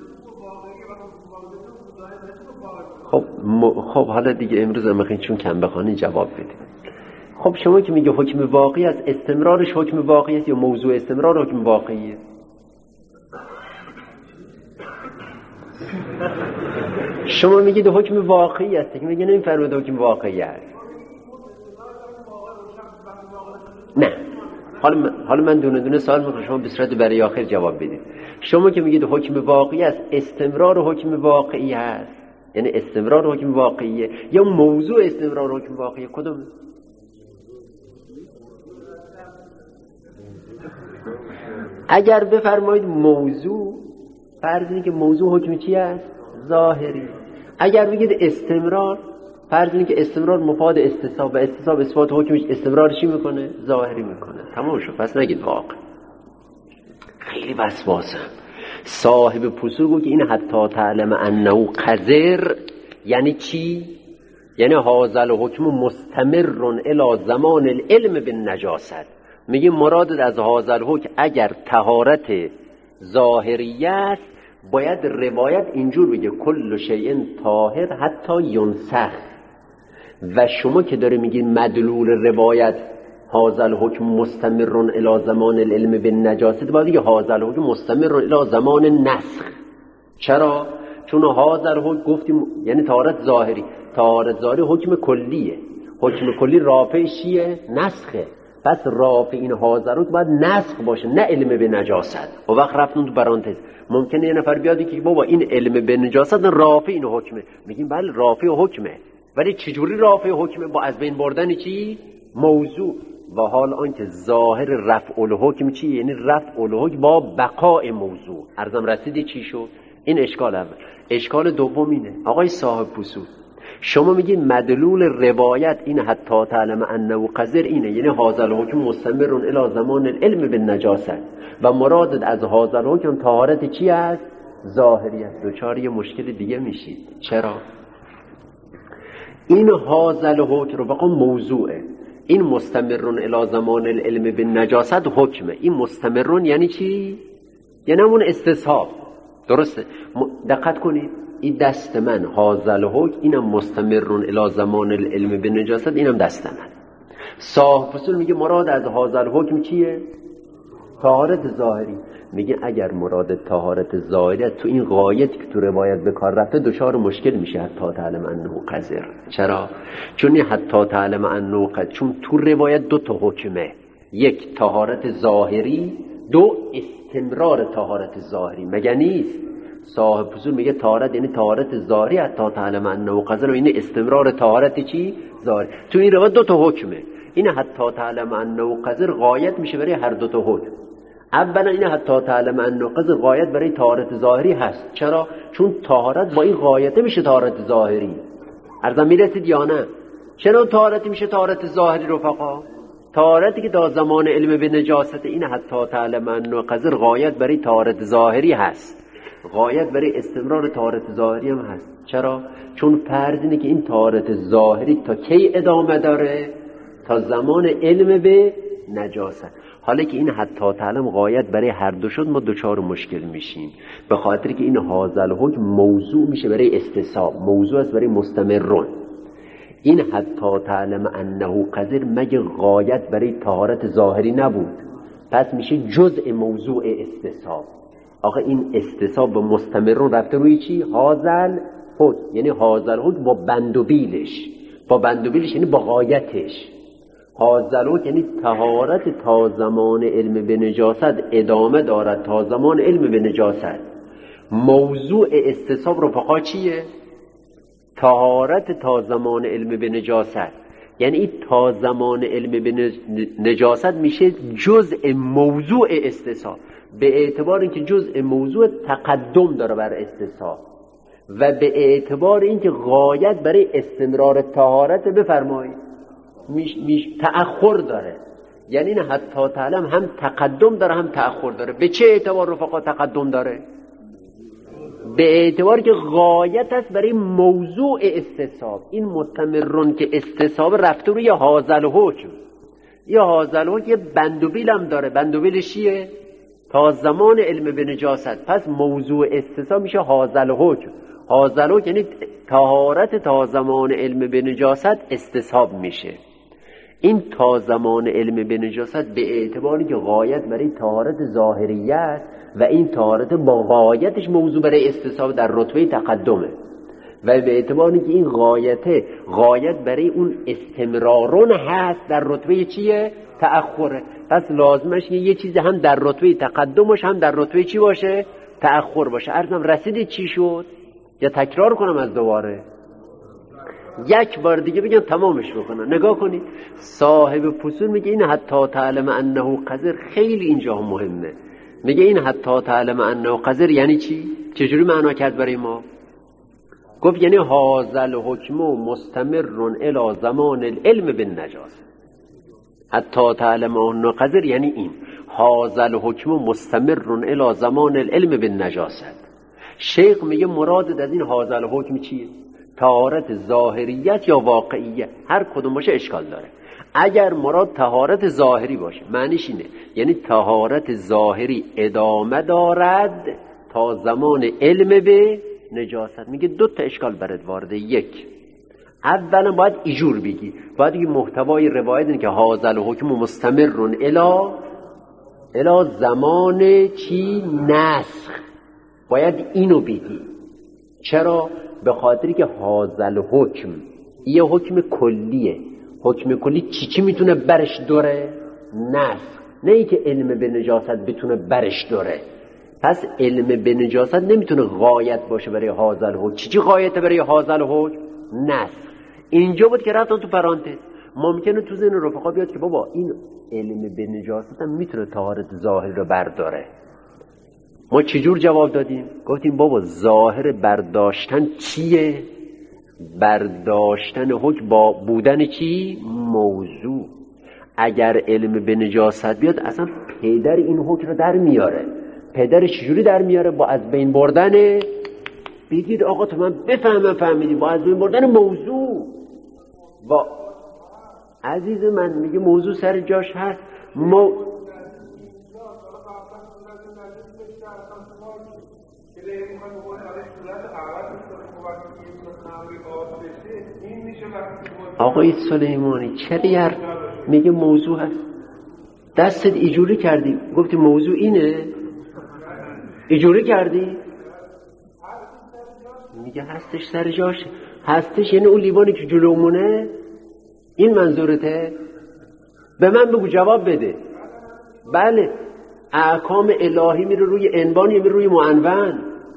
خب حالا دیگه امروز هم چون کم بخوانی جواب بدیم. خب شما که میگه حکم واقعی است، استمرارش حکم واقعی است یا موضوع استمرار حکم واقعیه؟ شما میگید حکم واقعی است که میگه نمیفرماید حکم واقعی است. نه، حالا من دونه دونه سوال میکنم، شما به صورت برای آخر جواب بدید. شما که میگید حکم واقعی است، استمرار حکم واقعی هست، یعنی استمرار حکم واقعیه یا موضوع استمرار حکم واقعیه؟ کدوم؟ اگر بفرمایید موضوع، فرض اینه که موضوع حکم چی است؟ ظاهری. اگر بگید استمرار، فرض اینه که استمرار مفاد استصحاب و استصحاب اثبات حکمش استمرار چی میکنه؟ ظاهری میکنه. تمام شد. پس نگید واقع. خیلی وسواسه. صاحب فصول گفت که این حتی تعلم انه قذر یعنی چی؟ یعنی هذا الحکم مستمر الی زمان العلم بالنجاست. میگه مراد از هذا الحکم اگر طهارت ظاهری است باید روایت اینجور بگه کل شیء طاهر حتی ینسخ. و شما که داره میگید مدلول روایت هذا الحکم مستمر الی زمان العلم بالنجاست، باید بگه هذا الحکم مستمر الی زمان نسخ. چرا؟ چون هذا الحکم گفتیم یعنی طهارت ظاهری. طهارت ظاهری حکم کلیه، حکم کلی رافع چیه؟ نسخه. پس رافع این هذا رو باید نسخ باشه، نه علم به نجاست. و وقت رفتون تو پرانتز ممکنه یه نفر بیاد که بابا این علم به نجاست رافع این حکمه. میگیم بله رافع حکمه، ولی چجوری رافع حکمه؟ با از بین بردن چی؟ موضوع. و حال آنکه ظاهر رفع الحکم چی؟ یعنی رفع الحکم با بقاء موضوع. ارزم رسیدی چی شد؟ این اشکال اول. اشکال دوم اینه آقای صاحب فصول، شما میگید مدلول روایت این حتی تعلم انه قذر اینه، یعنی هذا الحکم مستمر الی زمان العلم بالنجاست و مراد از هذا الحکم طهارت چی است؟ ظاهری است. دوچار یه مشکل دیگه میشید. چرا؟ این هذا الحکم رو بقا موضوعه، این مستمرون الی زمان العلم بالنجاست حکمه. این مستمرون یعنی چی؟ یعنی همون استصحاب. درسته؟ دقت کنید، این دست من هذا الحکم، اینم مستمرون الی زمان العلم بالنجاست، اینم دست من. صاحب فصول میگه مراد از هذا الحکم چیه؟ طهارت ظاهری. میگه اگر مراد طهارت ظاهری تو این غایتی که تو روایت به کار رفته دچار مشکل میشه حتی تعلم انه قذر. چرا؟ چون این حتی تعلم انه قذر، چون تو روایت دو تا حکمه، یک طهارت ظاهری، دو استمرار طهارت ظاهری. مگه نیست؟ صاحب فصول میگه طهارت یعنی طهارت ظاهری حتی تعلم انه قذر، و این استمرار طهارت چی؟ ظاهری. تو این روایت دو تا حکمه، این حتی تعلم انه قذر غایت میشه برای هر دو تا حکم. اولا این حتی تعلم انه قذر غایت برای طهارت ظاهری هست. چرا؟ چون طهارت با این غایته میشه طهارت ظاهری. ارزم میرسید یا نه؟ چرا طهارتی میشه طهارت ظاهری رفقا؟ طهارتی که تا زمان علم به نجاست این حتی تعلم انه قذر غایت برای طهارت ظاهری هست، غایت برای استمرار طهارت ظاهری هم هست. چرا؟ چون فرض اینه که این طهارت ظاهری تا کی ادامه داره؟ تا زمان علم به نجاست. حالا که این حتی تعلم غایت برای هر دو شد، ما دوچار مشکل میشیم، به خاطر که این هذا الحکم موضوع میشه برای استصحاب، موضوع است برای مستمرون. این حتی تعلم انه قذر مگه غایت برای طهارت ظاهری نبود؟ پس میشه جزء موضوع استصحاب. آخه این استصحاب با مستمرون رفته روی چی؟ هذا الحکم، یعنی هذا الحکم با بندوبیلش، با بندوبیلش یعنی با غایتش. هذا الحکم یعنی طهارت تا زمان علم به نجاست ادامه دارد تا زمان علم به نجاست. موضوع استصحاب رفقا چیه؟ طهارت تا زمان علم به نجاست. یعنی این تا زمان علم به نجاست میشه جزء موضوع استصحاب، به اعتبار اینکه جزء موضوع تقدم داره بر استصحاب و به اعتبار اینکه غایت برای استمرار طهارت بفرمایید تأخر داره. یعنی این حتی تعلم هم تقدم داره هم تأخر داره. به چه اعتبار رفقا تقدم داره؟ به اعتبار که غایت است برای موضوع استصحاب. این مستمرون که استصحاب رفته روی هذا الحکم، یا هذا الحکم یه بندوبیل هم داره. بندوبیلش چیه؟ تا زمان علم به نجاست. پس موضوع استصحاب میشه هذا الحکم. هذا الحکم یعنی طهارت تا زمان علم به نجاست استصحاب میشه. این تا زمان علم به نجاست به اعتباری که غایت برای طهارت ظاهریت و این طهارت با غایتش موضوع برای استصحاب در رتبه تقدمه و به اعتباری که این غایت برای اون استمرارون هست در رتبه چیه؟ تأخره. پس لازمش یه چیز هم در رتبه تقدمش هم در رتبه چی باشه؟ تأخر باشه. عرضم رسیدید چی شد؟ یا تکرار کنم از دوباره؟ یک بار دیگه بگم تمامش بکنم. نگاه کنید، صاحب فصول میگه این حتی تعلم انه قذر، خیلی اینجا مهمه. میگه این حتی تعلم انه قذر یعنی چی؟ چجوری معنا کرد برای ما؟ گفت یعنی هذا الحکم مستمرون الی زمان العلم بالنجاست. حتی تعلم انه قذر یعنی این هذا الحکم مستمرون الی زمان العلم بالنجاست. شیخ میگه مراد از این هذا الحکم چیه؟ طهارت ظاهریت یا واقعیت، هر کدوم باشه اشکال داره. اگر مراد طهارت ظاهری باشه معنیش اینه یعنی طهارت ظاهری ادامه دارد تا زمان علم به نجاست. میگه دو تا اشکال برات وارده. یک، اولا باید ایجور بگی، باید بگی محتوای روایت اینه که هذا الحکم مستمرون الی زمان چی؟ نسخ. باید اینو بگی. چرا؟ به خاطری که هذا الحکم یه حکم کلیه. حکم کلی چی میتونه برش دوره؟ نسخ. نه ای که علم به نجاست بتونه برش دوره. پس علم به نجاست نمیتونه غایت باشه برای هذا الحکم. چی غایته برای هذا الحکم؟ نسخ. اینجا بود که رفتن تو پرانتز. ممکنه تو ذهن رفقا بیاد که بابا این علم به نجاست هم میتونه طهارت ظاهری رو برداره. ما چجور جواب دادیم؟ گفتیم بابا ظاهر برداشتن چیه؟ برداشتن حکم با بودن چی؟ موضوع. اگر علم به نجاست بیاد اصلا پدر این حکم رو در میاره. پدر چجوری در میاره؟ با از بین بردن، بگید آقا تو من بفهمم فهمیدی، با از بین بردن موضوع. با عزیز من میگه موضوع سر جاش هست. آقای سلیمانی چرا میگه موضوع هست؟ دستت ایجوری کردی گفتی موضوع اینه، ایجوری کردی، میگه هستش سر جاشه. هستش یعنی اون لیوانی که جلومونه، این منظورته؟ به من بگو، جواب بده. بله، احکام الهی میره روی عنوان یا میره روی معنون؟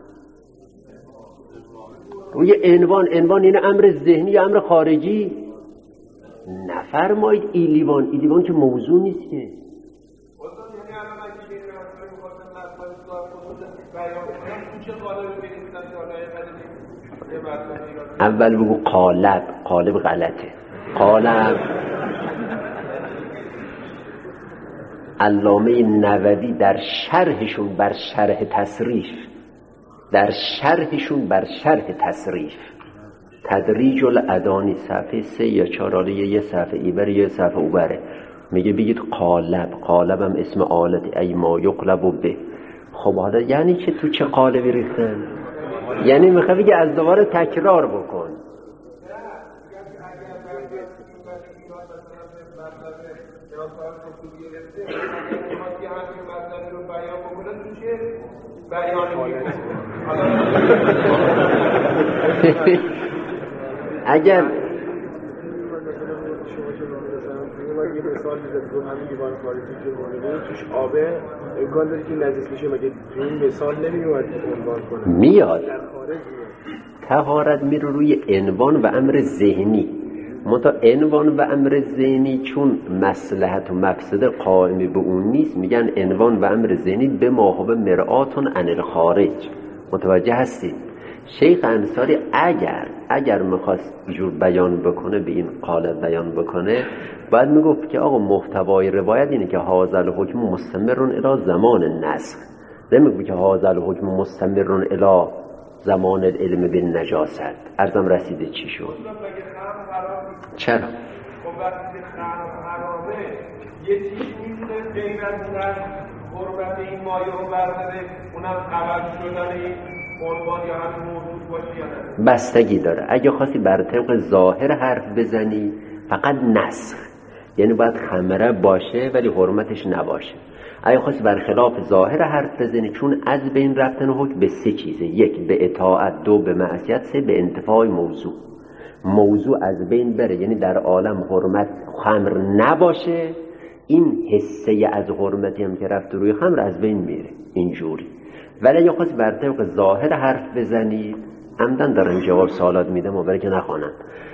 روی عنوان. عنوان یعنی امر ذهنی یا امر خارجی؟ نفرمایید این لیوان، این لیوان که موضوع نیست که. اول بگو قالب. قالب غلطه. قالب علامه نووی در شرحشون بر شرح تصریف، در شرحشون بر شرح تصریف، تدریج الادانی صفحه 3 یا 4، یه صفحه ایبر یه صفحه اوبره، میگه بگید قالب. قالب هم اسم آلت، ای ما یقلب به. خب حالا یعنی که تو چه قالبی ریختن؟ یعنی میخواه بگه از دوباره تکرار بکن. اگر یه مثال بزنید رو همین دیوان خارجی که مونده توش آبه، امکان داره که نجس بشه، مگه تو این مثال نمیومد عنوان کنه؟ میاد. طهارت میره روی عنوان و امر ذهنی. متا عنوان و امر ذهنی چون مصلحت و مفسده قائم به اون نیست، میگن عنوان و امر ذهنی به ما هو مرآتون عن الخارج. متوجه هستید؟ شیخ انصاری اگر میخواست جور بیان بکنه، به این قالب بیان بکنه، باید میگفت که آقا محتوای روایت اینه که هذا الحکم مستمرون الی زمان النسخ. نمیگه که هذا الحکم مستمرون الی زمان العلم بالنجاست. عرضم رسیده چی شد؟ چرا؟ خب وقتی حرامه یه چیزی میتونه غیر از قربت این مایه رو برداره، اونم عوض شدن این عنوان یا همین موضوع باشه یا نه؟ بستگی داره. اگه خواستی بر طبق ظاهر حرف بزنی فقط نسخ، یعنی باید خمره باشه ولی حرمتش نباشه. اگه خواستی بر خلاف ظاهر حرف بزنی، چون از بین رفتن حکم به 3 چیزه: 1 به اطاعت، 2 به معصیت، 3 به انتفاع موضوع. موضوع از بین بره، یعنی در عالم حرمت خمر نباشه، این حسه از حرمتی هم که رفت روی خمر از بین میره اینجوری. ولی اگه خواستی بر طبق ظاهر حرف بزنید، عمدن دارن جواب سوالات میدم و برای که نخوانن،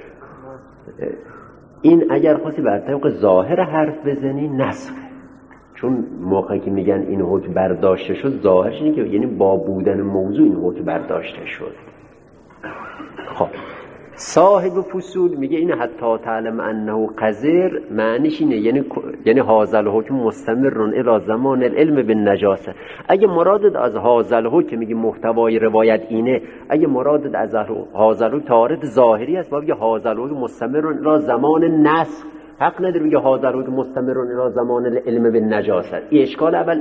این اگر خواستی بر طبق ظاهر حرف بزنی نسخه. چون موقعی که میگن این حکم برداشته شد، ظاهرش اینه که یعنی با بودن موضوع این حکم برداشته شد. خب صاحب فصول میگه این حتی تعلم انه قذر، معنیش اینه یعنی هذا الحکم مستمرون الی زمان العلم بالنجاسه. اگه مرادت از هذا الحکم میگه محتوای روایت اینه، اگه مرادت از هذا الحکم طهارت ظاهری است، باید بگه هذا الحکم مستمرون الی زمان النسخ. حق نداره بگه هذا الحکم مستمرون الی زمان العلم بالنجاسه. این اشکال اول.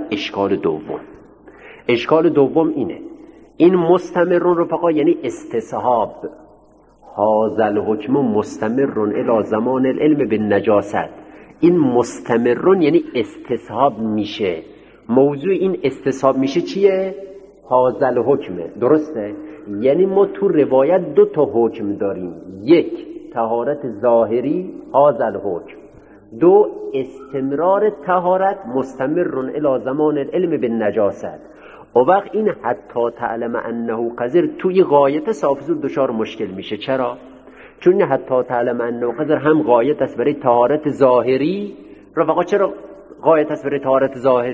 اشکال دوم اینه، این مستمرون رو فقط یعنی استصحاب. هذا الحکم مستمرون الی زمان العلم بالنجاست. این مستمرون یعنی استصحاب میشه. موضوع این استصحاب میشه چیه؟ هذا الحکم. درسته؟ یعنی ما تو روایت 2 تا حکم داریم: 1 طهارت ظاهری هذا الحکم، 2 استمرار طهارت مستمرون الی زمان العلم بالنجاست. و وقت این حتی تعلم انه قذر توی غایت صافزور دچار مشکل میشه. چرا؟ چون حتی تعلم انه قذر هم غایت است برای طهارت ظاهری رفقا. چرا غایت است برای طهارت ظاهری؟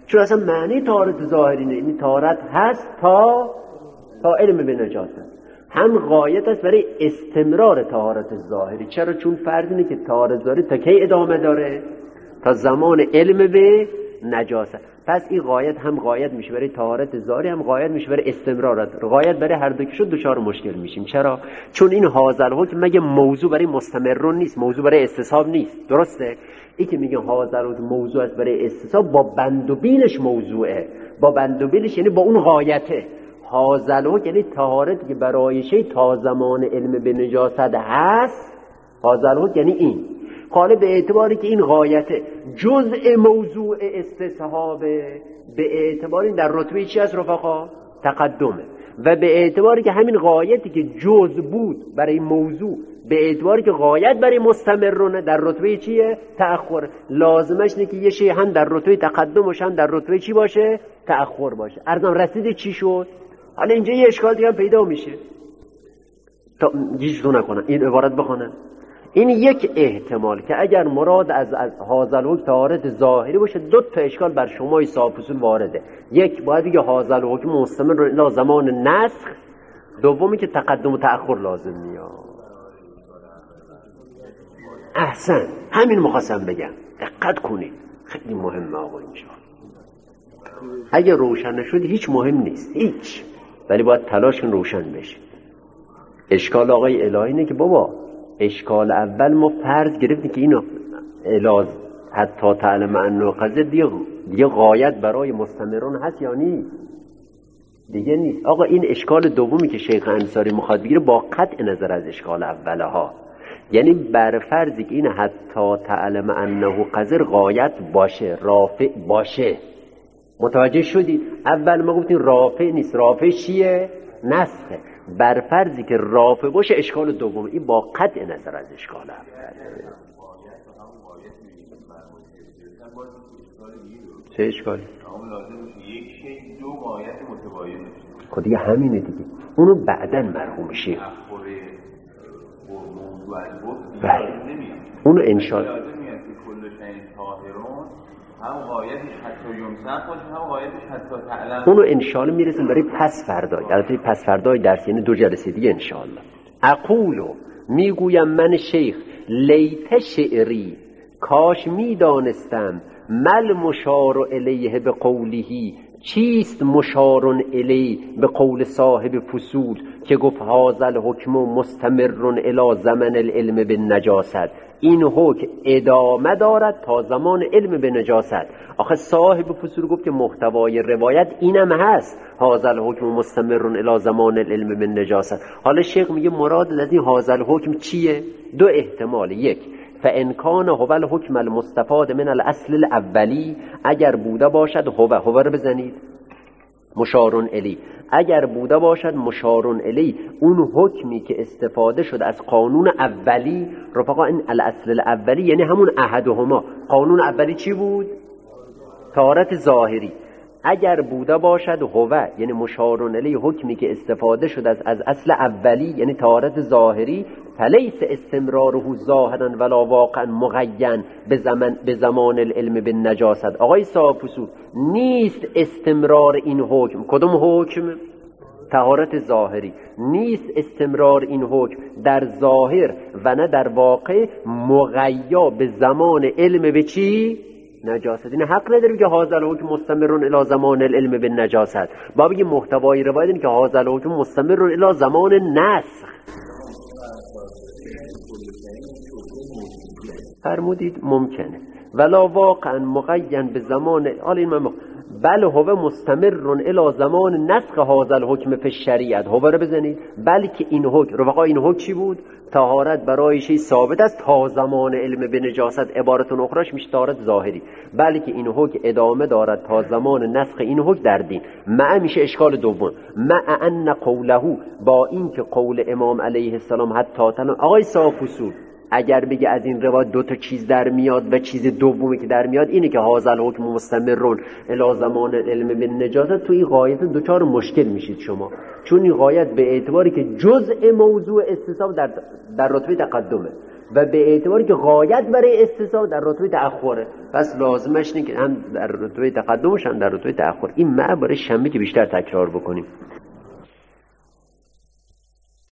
چون اصلا معنی طهارت ظاهری نه، این طهارت هست تا علم به نجاست، هم غایت است برای استمرار طهارت ظاهری. چرا؟ چون فرض اینه که طهارت ظاهری تا کی ادامه داره؟ تا زمان علم به نجاست. پس این غایت هم غایت میشه برای طهارت ظاهری، هم غایت میشه برای استمرارات. غایت برای هر دو که شد دچار مشکل میشیم. چرا؟ چون این حاصل حکم مگه موضوع برای مستمرون نیست، موضوع برای استصحاب نیست، درسته؟ این که میگه حاصل حکم موضوع است برای استصحاب، با بند و بیلش موضوعه، با بند و بیلش یعنی با اون غایته. حاصل حکم یعنی طهارتی که برای شی تا زمان علم به نجاست هست، حاصل حکم یعنی این. حالا به اعتباری که این غایته جزء موضوع استصحابه، به اعتباری در رتبه چی از رفقا؟ تقدمه. و به اعتباری که همین غایتی که جزء بود برای موضوع، به اعتباری که غایت برای مستمرونه، در رتبه چیه؟ تأخر. لازمش اینه که یه شی هم در رتبه تقدم باشه، هم در رتبه چی باشه؟ تأخر باشه. ارزم رسید چی شد؟ حالا اینجا یه اشکال دیگه هم پیدا میشه. تا گیجتون نکنن این عبارت بخونن. این یک احتمال که اگر مراد از حاصل حکم طهارت ظاهری باشه، دو تا اشکال بر شما صاحب اصول وارده. یک، باید بگه حاصل حکم مستمر الی زمان نسخ. دومی که تقدم و تأخر لازم میاد. احسن، همین مخواستم بگم، دقت کنید، خیلی مهمه آقا اینجا. اگه روشن نشد هیچ مهم نیست، هیچ، ولی باید تلاش روشن بشه. اشکال آقای الهی اینه که بابا اشکال اول ما فرض گرفتیم که اینو الاز حتی تعلم انه قضیه دیگه غایت برای مستمرون هست یا نیست؟ دیگه نیست. آقا این اشکال دومی که شیخ انصاری میخواد بگیره با قطع نظر از اشکال اوله ها، یعنی بر فرضی که این حتی تعلم انه قذر غایت باشه، رافع باشه. متوجه شدید؟ اول ما گفتیم رافع نیست، رافع چیه؟ نسخه. بر فرضی که رافع باشه اشکال دوم، این با قطع نظر از اشکال اول. چه اشکالی؟ یک شی دو غایت متباین خب دیگه همینه دیگه، اونو بعداً مرحوم شیخ اونو انشاءالله هم غایتش حتی یمسخ باشه، هم غایتش حتی تعلم. اونو انشاءالله میرسیم برای پس فردای، البته پس فردای درس یعنی 2 جلسه دیگه انشاءالله. اقولو، میگویم من شیخ، لیت شعری، کاش میدانستم مل مشار الیه به قوله، چیست مشارون الی به قول صاحب فصول که گفت هازل حکم مستمرون الی زمن العلم به نجاست. این حکم ادامه دارد تا زمان علم به نجاست. آخه صاحب فصول گفت که محتوای روایت اینم هست، هازل حکم مستمرون الی زمان العلم به نجاست. حالا شیخ میگه مراد از این هازل حکم چیه؟ 2 احتمال. یک، فان کان هو الحکم المستفاد من الاصل الاولی، اگر بوده باشد هو رو بزنید مشارون الی، اگر بوده باشد مشارون الی، اون حکمی که استفاده شد از قانون اولی. رفقا این الاصل الاولی یعنی همون احدهما. قانون اولی چی بود؟ طهارت ظاهری. اگر بوده باشد هو یعنی مشارون الی، حکمی که استفاده شد از اصل اولی یعنی طهارت ظاهری، فلیس استمراره ظاهرا ولا واقعا مقین به زمان العلم به نجاست. آقای صاحب فصول، نیست استمرار این حکم. کدوم حکم؟ طهارت ظاهری. نیست استمرار این حکم در ظاهر و نه در واقع مقیا به زمان علم به چی؟ نجاست. این حق نداره که هازل حکم مستمرون الی زمان العلم به نجاست. با بگیم محتوای روایت اینه که هازل حکم مستمرون الی زمان نسخ. فرمودید ممکنه ولا واقعا مقین به زمان، حالا این بل هو مستمرون الی زمان نسخ هازل حکم فی شریعت. هو رو بزنید، بلکه این حکم، رفقا این حکم چی بود؟ طهارت برای شی ثابت است تا زمان علم به نجاست. عبارت اخراش میشه طهارت ظاهری. بلکه این حکم ادامه دارد تا زمان نسخ این حکم در دین. مع میشه اشکال دوم، مع ان قوله، با این که قول امام علیه السلام حتی تنم. آقای صاحب فصول، اگر بگه از این روایت 2 تا چیز در میاد و چیز دومی که در میاد اینه که هازل حکم مستمرون الی زمان علم به نجاست، تو این غایت دوچار مشکل میشید شما، چون این غایت به اعتباری که جزء موضوع استصحاب در رتبه تقدمه، و به اعتباری که غایت برای استصحاب در رتبه تأخره، پس لازمش اینه که هم در رتبه تقدمش هم در رتبه تأخر. این معه برای شنبه که بیشتر تکرار بکنیم.